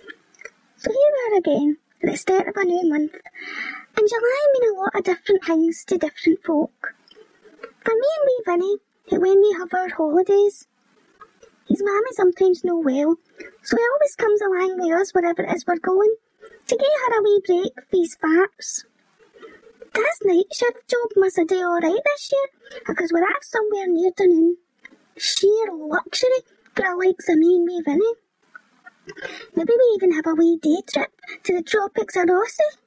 So here we are again, at the start of a new month, and July mean a lot of different things to different folk. For me and wee Vinny, it when we have our holidays. His mammy sometimes no well, so he always comes along with us wherever it is we're going, to get her a wee break for his farts. Dad's night shift job must have done alright this year, because we're off somewhere near Dunoon. Sheer luxury for the likes of me and wee Vinny. Maybe we even have a wee day trip to the tropics of Rossi.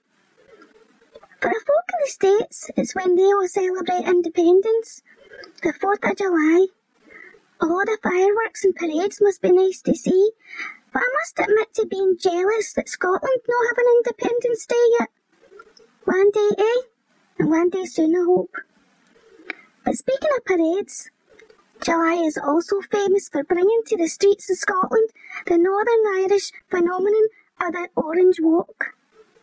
For the folk in the States, it's when they all celebrate independence, the fourth of July. All the fireworks and parades must be nice to see, but I must admit to being jealous that Scotland don't have an Independence Day yet. One day, eh? And one day soon, I hope. But speaking of parades, July is also famous for bringing to the streets of Scotland the Northern Irish phenomenon of the Orange Walk.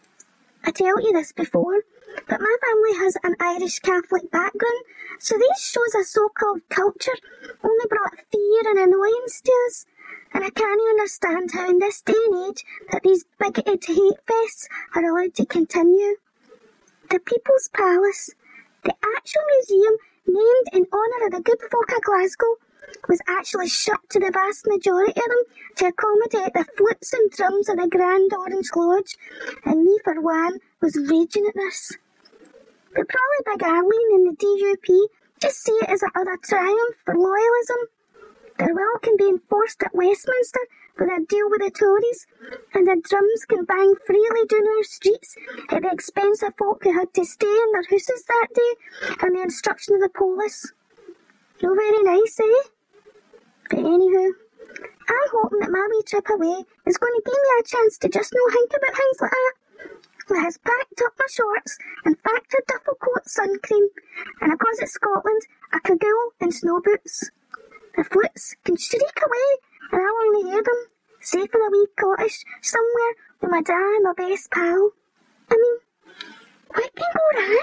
I told you this before, but my family has an Irish Catholic background, so these shows of so-called culture only brought fear and annoyance to us, and I can't understand how in this day and age that these bigoted hate fests are allowed to continue. The People's Palace, the actual museum named in honour of the good folk of Glasgow, was actually shut to the vast majority of them to accommodate the flutes and drums of the Grand Orange Lodge, and me for one was raging at this. But probably Big Arlene and the D U P just see it as another triumph for loyalism. Their will can be enforced at Westminster for their deal with the Tories, and their drums can bang freely down our streets at the expense of folk who had to stay in their houses that day on the instruction of the police. No very nice, eh? But anywho, I'm hoping that my wee trip away is going to give me a chance to just no think about things like that. I has packed up my shorts and factored duffel coat sun cream, and because it's Scotland, a cagoule and snow boots. The flutes can shriek away, and I'll only hear them, safe in a wee cottage somewhere with my dad and my best pal. I mean, what can go wrong?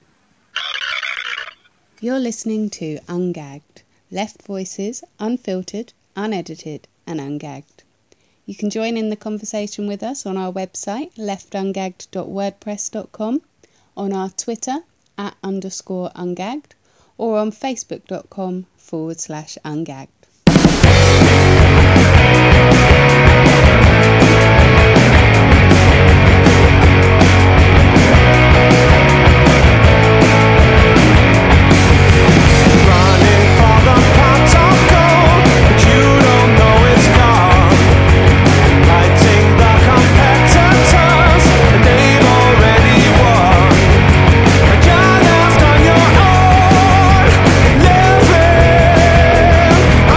You're listening to Ungagged, left voices, unfiltered, unedited, and ungagged. You can join in the conversation with us on our website, left ungagged dot wordpress dot com, on our Twitter, at underscore ungagged, or on facebook.com forward slash ungagged. Living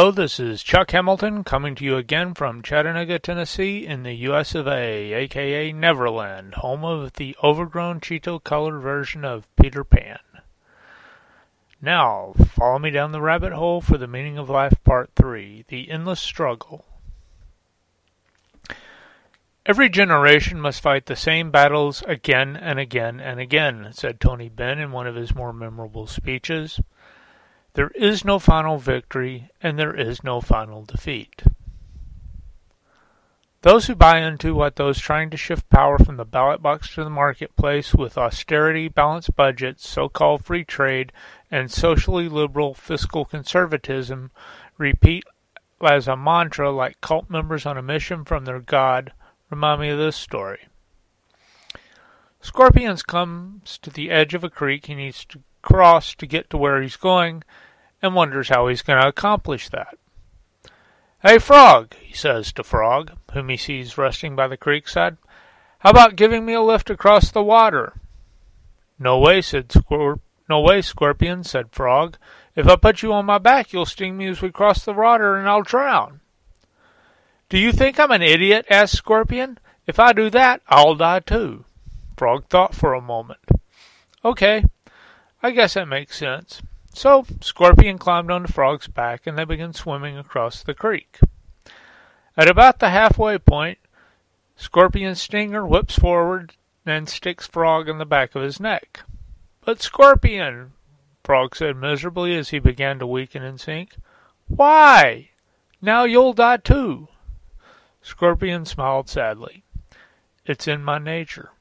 Hello, this is Chuck Hamilton coming to you again from Chattanooga, Tennessee in the U S of A, aka Neverland, home of the overgrown Cheeto-colored version of Peter Pan. Now, follow me down the rabbit hole for the meaning of life part three, the endless struggle. Every generation must fight the same battles again and again and again, said Tony Benn in one of his more memorable speeches. There is no final victory, and there is no final defeat. Those who buy into what those trying to shift power from the ballot box to the marketplace with austerity, balanced budgets, so-called free trade, and socially liberal fiscal conservatism repeat as a mantra like cult members on a mission from their God remind me of this story. Scorpions comes to the edge of a creek he needs to cross to get to where he's going, and wonders how he's going to accomplish that. "Hey, Frog," he says to Frog, whom he sees resting by the creekside, "how about giving me a lift across the water?" "No way," said Scorp- "No way, Scorpion," said Frog. "If I put you on my back, you'll sting me as we cross the water, and I'll drown." "Do you think I'm an idiot?" asked Scorpion. "If I do that, I'll die too." Frog thought for a moment. "Okay, I guess that makes sense." So Scorpion climbed onto Frog's back, and they began swimming across the creek. At about the halfway point, Scorpion's stinger whips forward and sticks Frog in the back of his neck. "But Scorpion," Frog said miserably as he began to weaken and sink. "Why? Now you'll die too." Scorpion smiled sadly. "It's in my nature."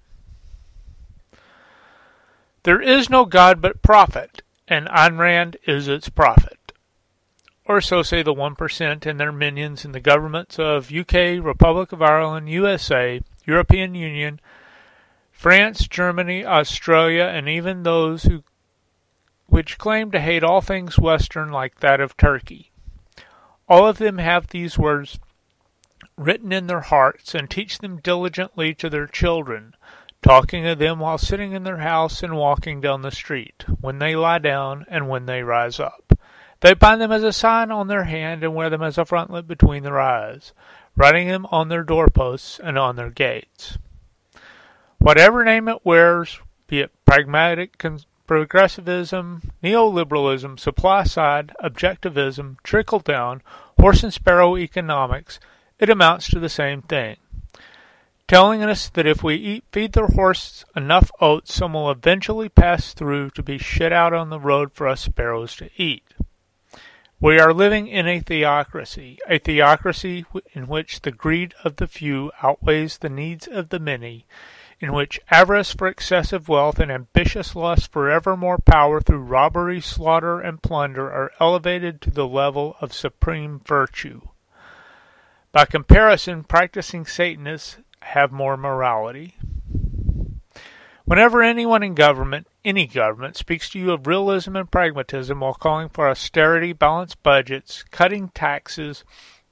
There is no God but profit, and Ayn Rand is its prophet. Or so say the one percent and their minions in the governments of U K, Republic of Ireland, U S A, European Union, France, Germany, Australia, and even those who which claim to hate all things Western like that of Turkey. All of them have these words written in their hearts and teach them diligently to their children, talking of them while sitting in their house and walking down the street, when they lie down and when they rise up. They bind them as a sign on their hand and wear them as a frontlet between their eyes, writing them on their doorposts and on their gates. Whatever name it wears, be it pragmatic con- progressivism, neoliberalism, supply-side, objectivism, trickle-down, horse and sparrow economics, it amounts to the same thing. Telling us that if we eat, feed their horses enough oats, some will eventually pass through to be shit out on the road for us sparrows to eat. We are living in a theocracy, a theocracy in which the greed of the few outweighs the needs of the many, in which avarice for excessive wealth and ambitious lust for ever more power through robbery, slaughter, and plunder are elevated to the level of supreme virtue. By comparison, practicing Satanists have more morality. Whenever anyone in government, any government, speaks to you of realism and pragmatism while calling for austerity, balanced budgets, cutting taxes,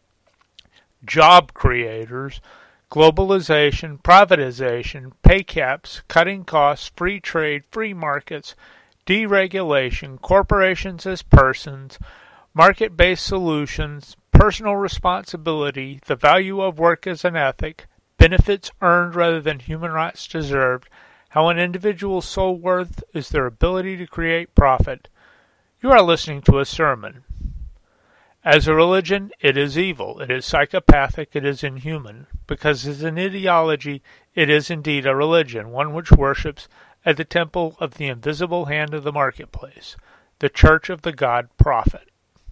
job creators, globalization, privatization, pay caps, cutting costs, free trade, free markets, deregulation, corporations as persons, market-based solutions, personal responsibility, the value of work as an ethic, benefits earned rather than human rights deserved, how an individual's sole worth is their ability to create profit, you are listening to a sermon. As a religion, it is evil, it is psychopathic, it is inhuman, because as an ideology, it is indeed a religion, one which worships at the temple of the invisible hand of the marketplace, the church of the god prophet.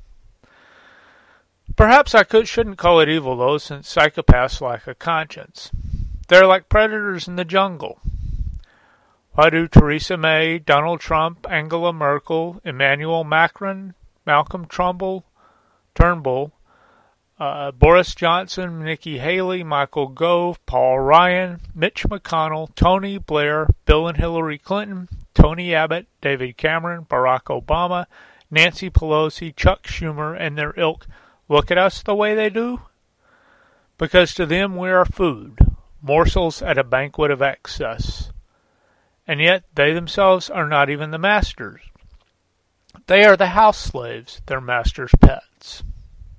Perhaps I could, shouldn't call it evil, though, since psychopaths lack a conscience. They're like predators in the jungle. Why do Theresa May, Donald Trump, Angela Merkel, Emmanuel Macron, Malcolm Trumbull, Turnbull, uh, Boris Johnson, Nikki Haley, Michael Gove, Paul Ryan, Mitch McConnell, Tony Blair, Bill and Hillary Clinton, Tony Abbott, David Cameron, Barack Obama, Nancy Pelosi, Chuck Schumer, and their ilk look at us the way they do? Because to them we are food, morsels at a banquet of excess. And yet they themselves are not even the masters. They are the house slaves, their masters' pets.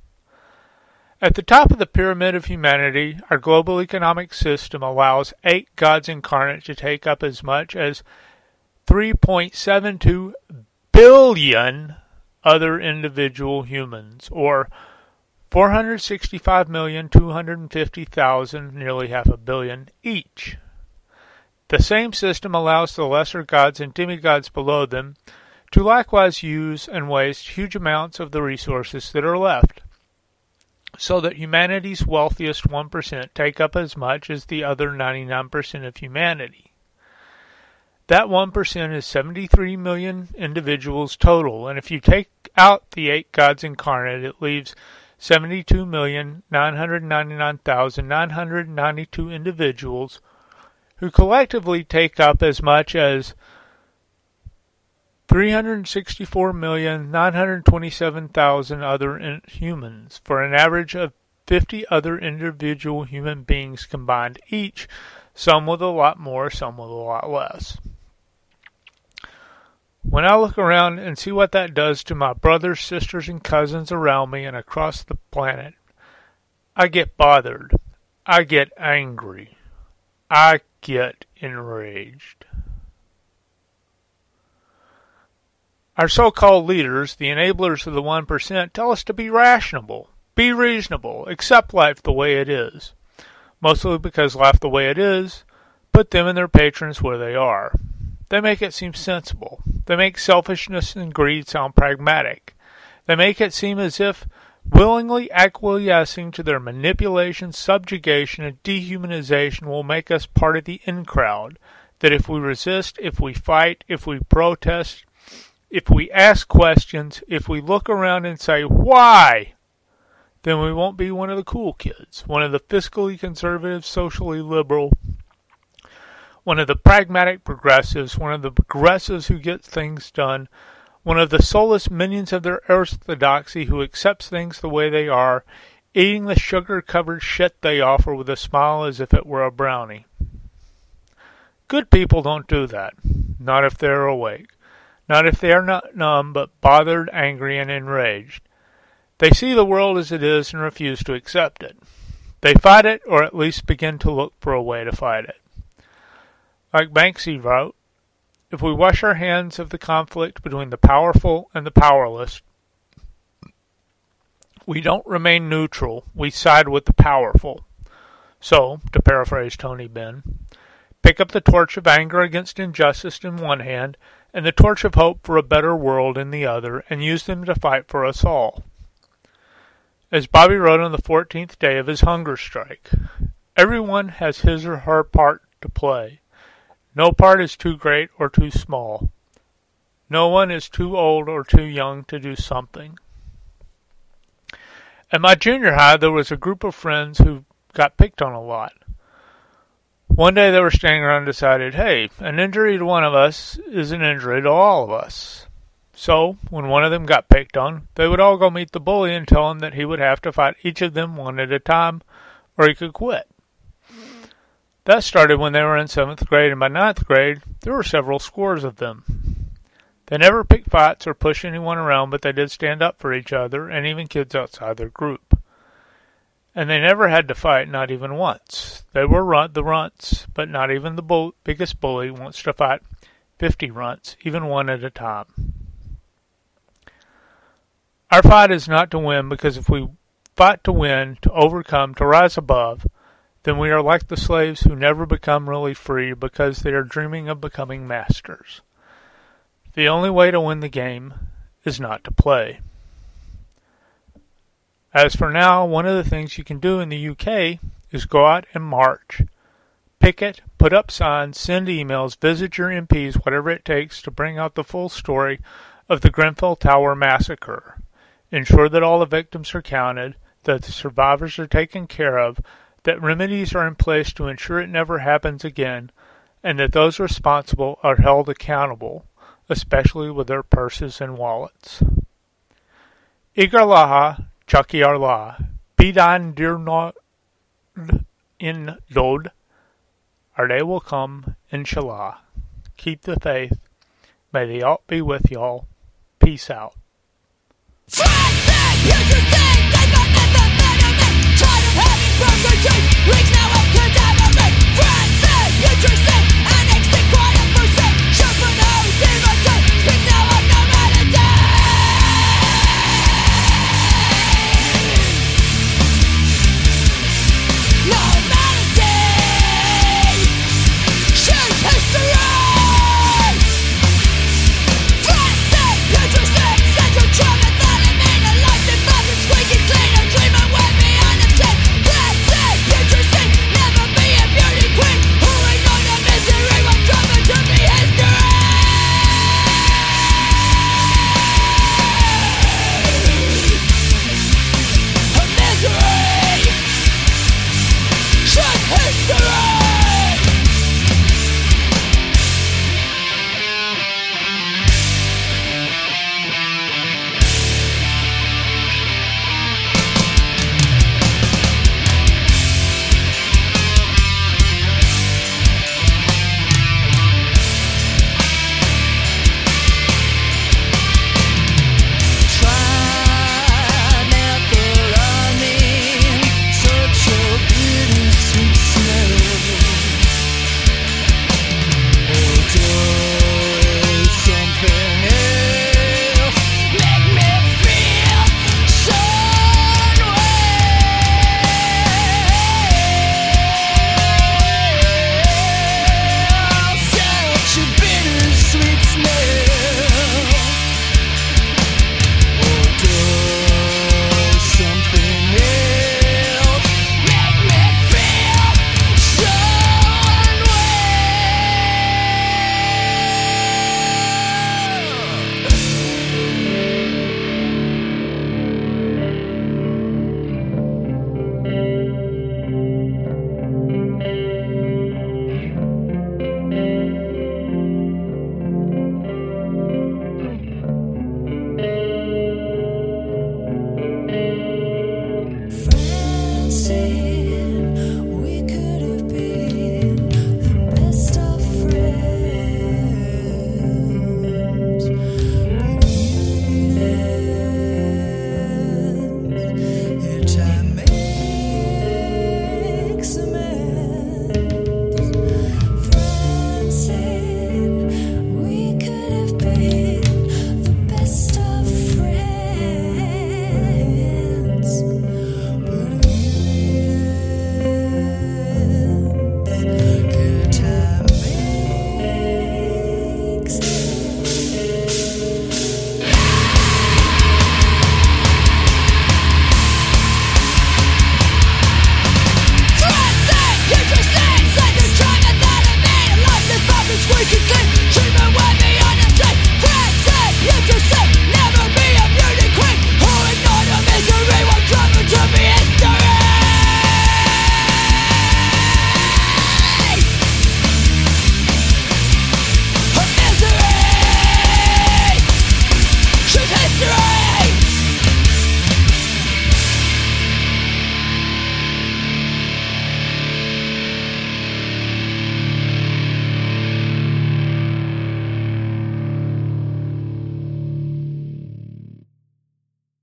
At the top of the pyramid of humanity, our global economic system allows eight gods incarnate to take up as much as three point seven two billion other individual humans, or four hundred sixty-five million two hundred fifty thousand, nearly half a billion, each. The same system allows the lesser gods and demigods below them to likewise use and waste huge amounts of the resources that are left, so that humanity's wealthiest one percent take up as much as the other ninety-nine percent of humanity. That one percent is seventy-three million individuals total, and if you take out the eight gods incarnate, it leaves seventy-two million nine hundred ninety-nine thousand nine hundred ninety-two individuals who collectively take up as much as three hundred sixty-four million nine hundred twenty-seven thousand other in- humans, for an average of fifty other individual human beings combined each, some with a lot more, some with a lot less. When I look around and see what that does to my brothers, sisters, and cousins around me and across the planet, I get bothered. I get angry. I get enraged. Our so-called leaders, the enablers of the one percent, tell us to be rational, be reasonable, accept life the way it is. Mostly because life the way it is put them and their patrons where they are. They make it seem sensible. They make selfishness and greed sound pragmatic. They make it seem as if willingly acquiescing to their manipulation, subjugation, and dehumanization will make us part of the in-crowd, that if we resist, if we fight, if we protest, if we ask questions, if we look around and say, why? Then we won't be one of the cool kids, one of the fiscally conservative, socially liberal, one of the pragmatic progressives, one of the progressives who get things done, one of the soulless minions of their orthodoxy who accepts things the way they are, eating the sugar-covered shit they offer with a smile as if it were a brownie. Good people don't do that, not if they're awake. Not if they are not numb, but bothered, angry, and enraged. They see the world as it is and refuse to accept it. They fight it, or at least begin to look for a way to fight it. Like Banksy wrote, if we wash our hands of the conflict between the powerful and the powerless, we don't remain neutral, we side with the powerful. So, to paraphrase Tony Benn, pick up the torch of anger against injustice in one hand, and the torch of hope for a better world in the other, and use them to fight for us all. As Bobby wrote on the fourteenth day of his hunger strike, everyone has his or her part to play. No part is too great or too small. No one is too old or too young to do something. At my junior high, there was a group of friends who got picked on a lot. One day they were standing around and decided, hey, an injury to one of us is an injury to all of us. So, when one of them got picked on, they would all go meet the bully and tell him that he would have to fight each of them one at a time, or he could quit. That started when they were in seventh grade, and by ninth grade, there were several scores of them. They never picked fights or pushed anyone around, but they did stand up for each other, and even kids outside their group. And they never had to fight, not even once. They were runt, the runts, but not even the bull, biggest bully wants to fight fifty runts, even one at a time. Our fight is not to win, because if we fight to win, to overcome, to rise above, then we are like the slaves who never become really free because they are dreaming of becoming masters. The only way to win the game is not to play. As for now, one of the things you can do in the U K is go out and march. Picket, put up signs, send emails, visit your M Ps, whatever it takes to bring out the full story of the Grenfell Tower massacre. Ensure that all the victims are counted, that the survivors are taken care of, that remedies are in place to ensure it never happens again, and that those responsible are held accountable, especially with their purses and wallets. Igar Laha, Chucky Arla, Bidan Dirnod in Dod, our day will come, inshallah. Keep the faith. May the alt be with y'all. Peace out. You just think they got never better Hunger Games, leaks now of cadaver. Frenzy, you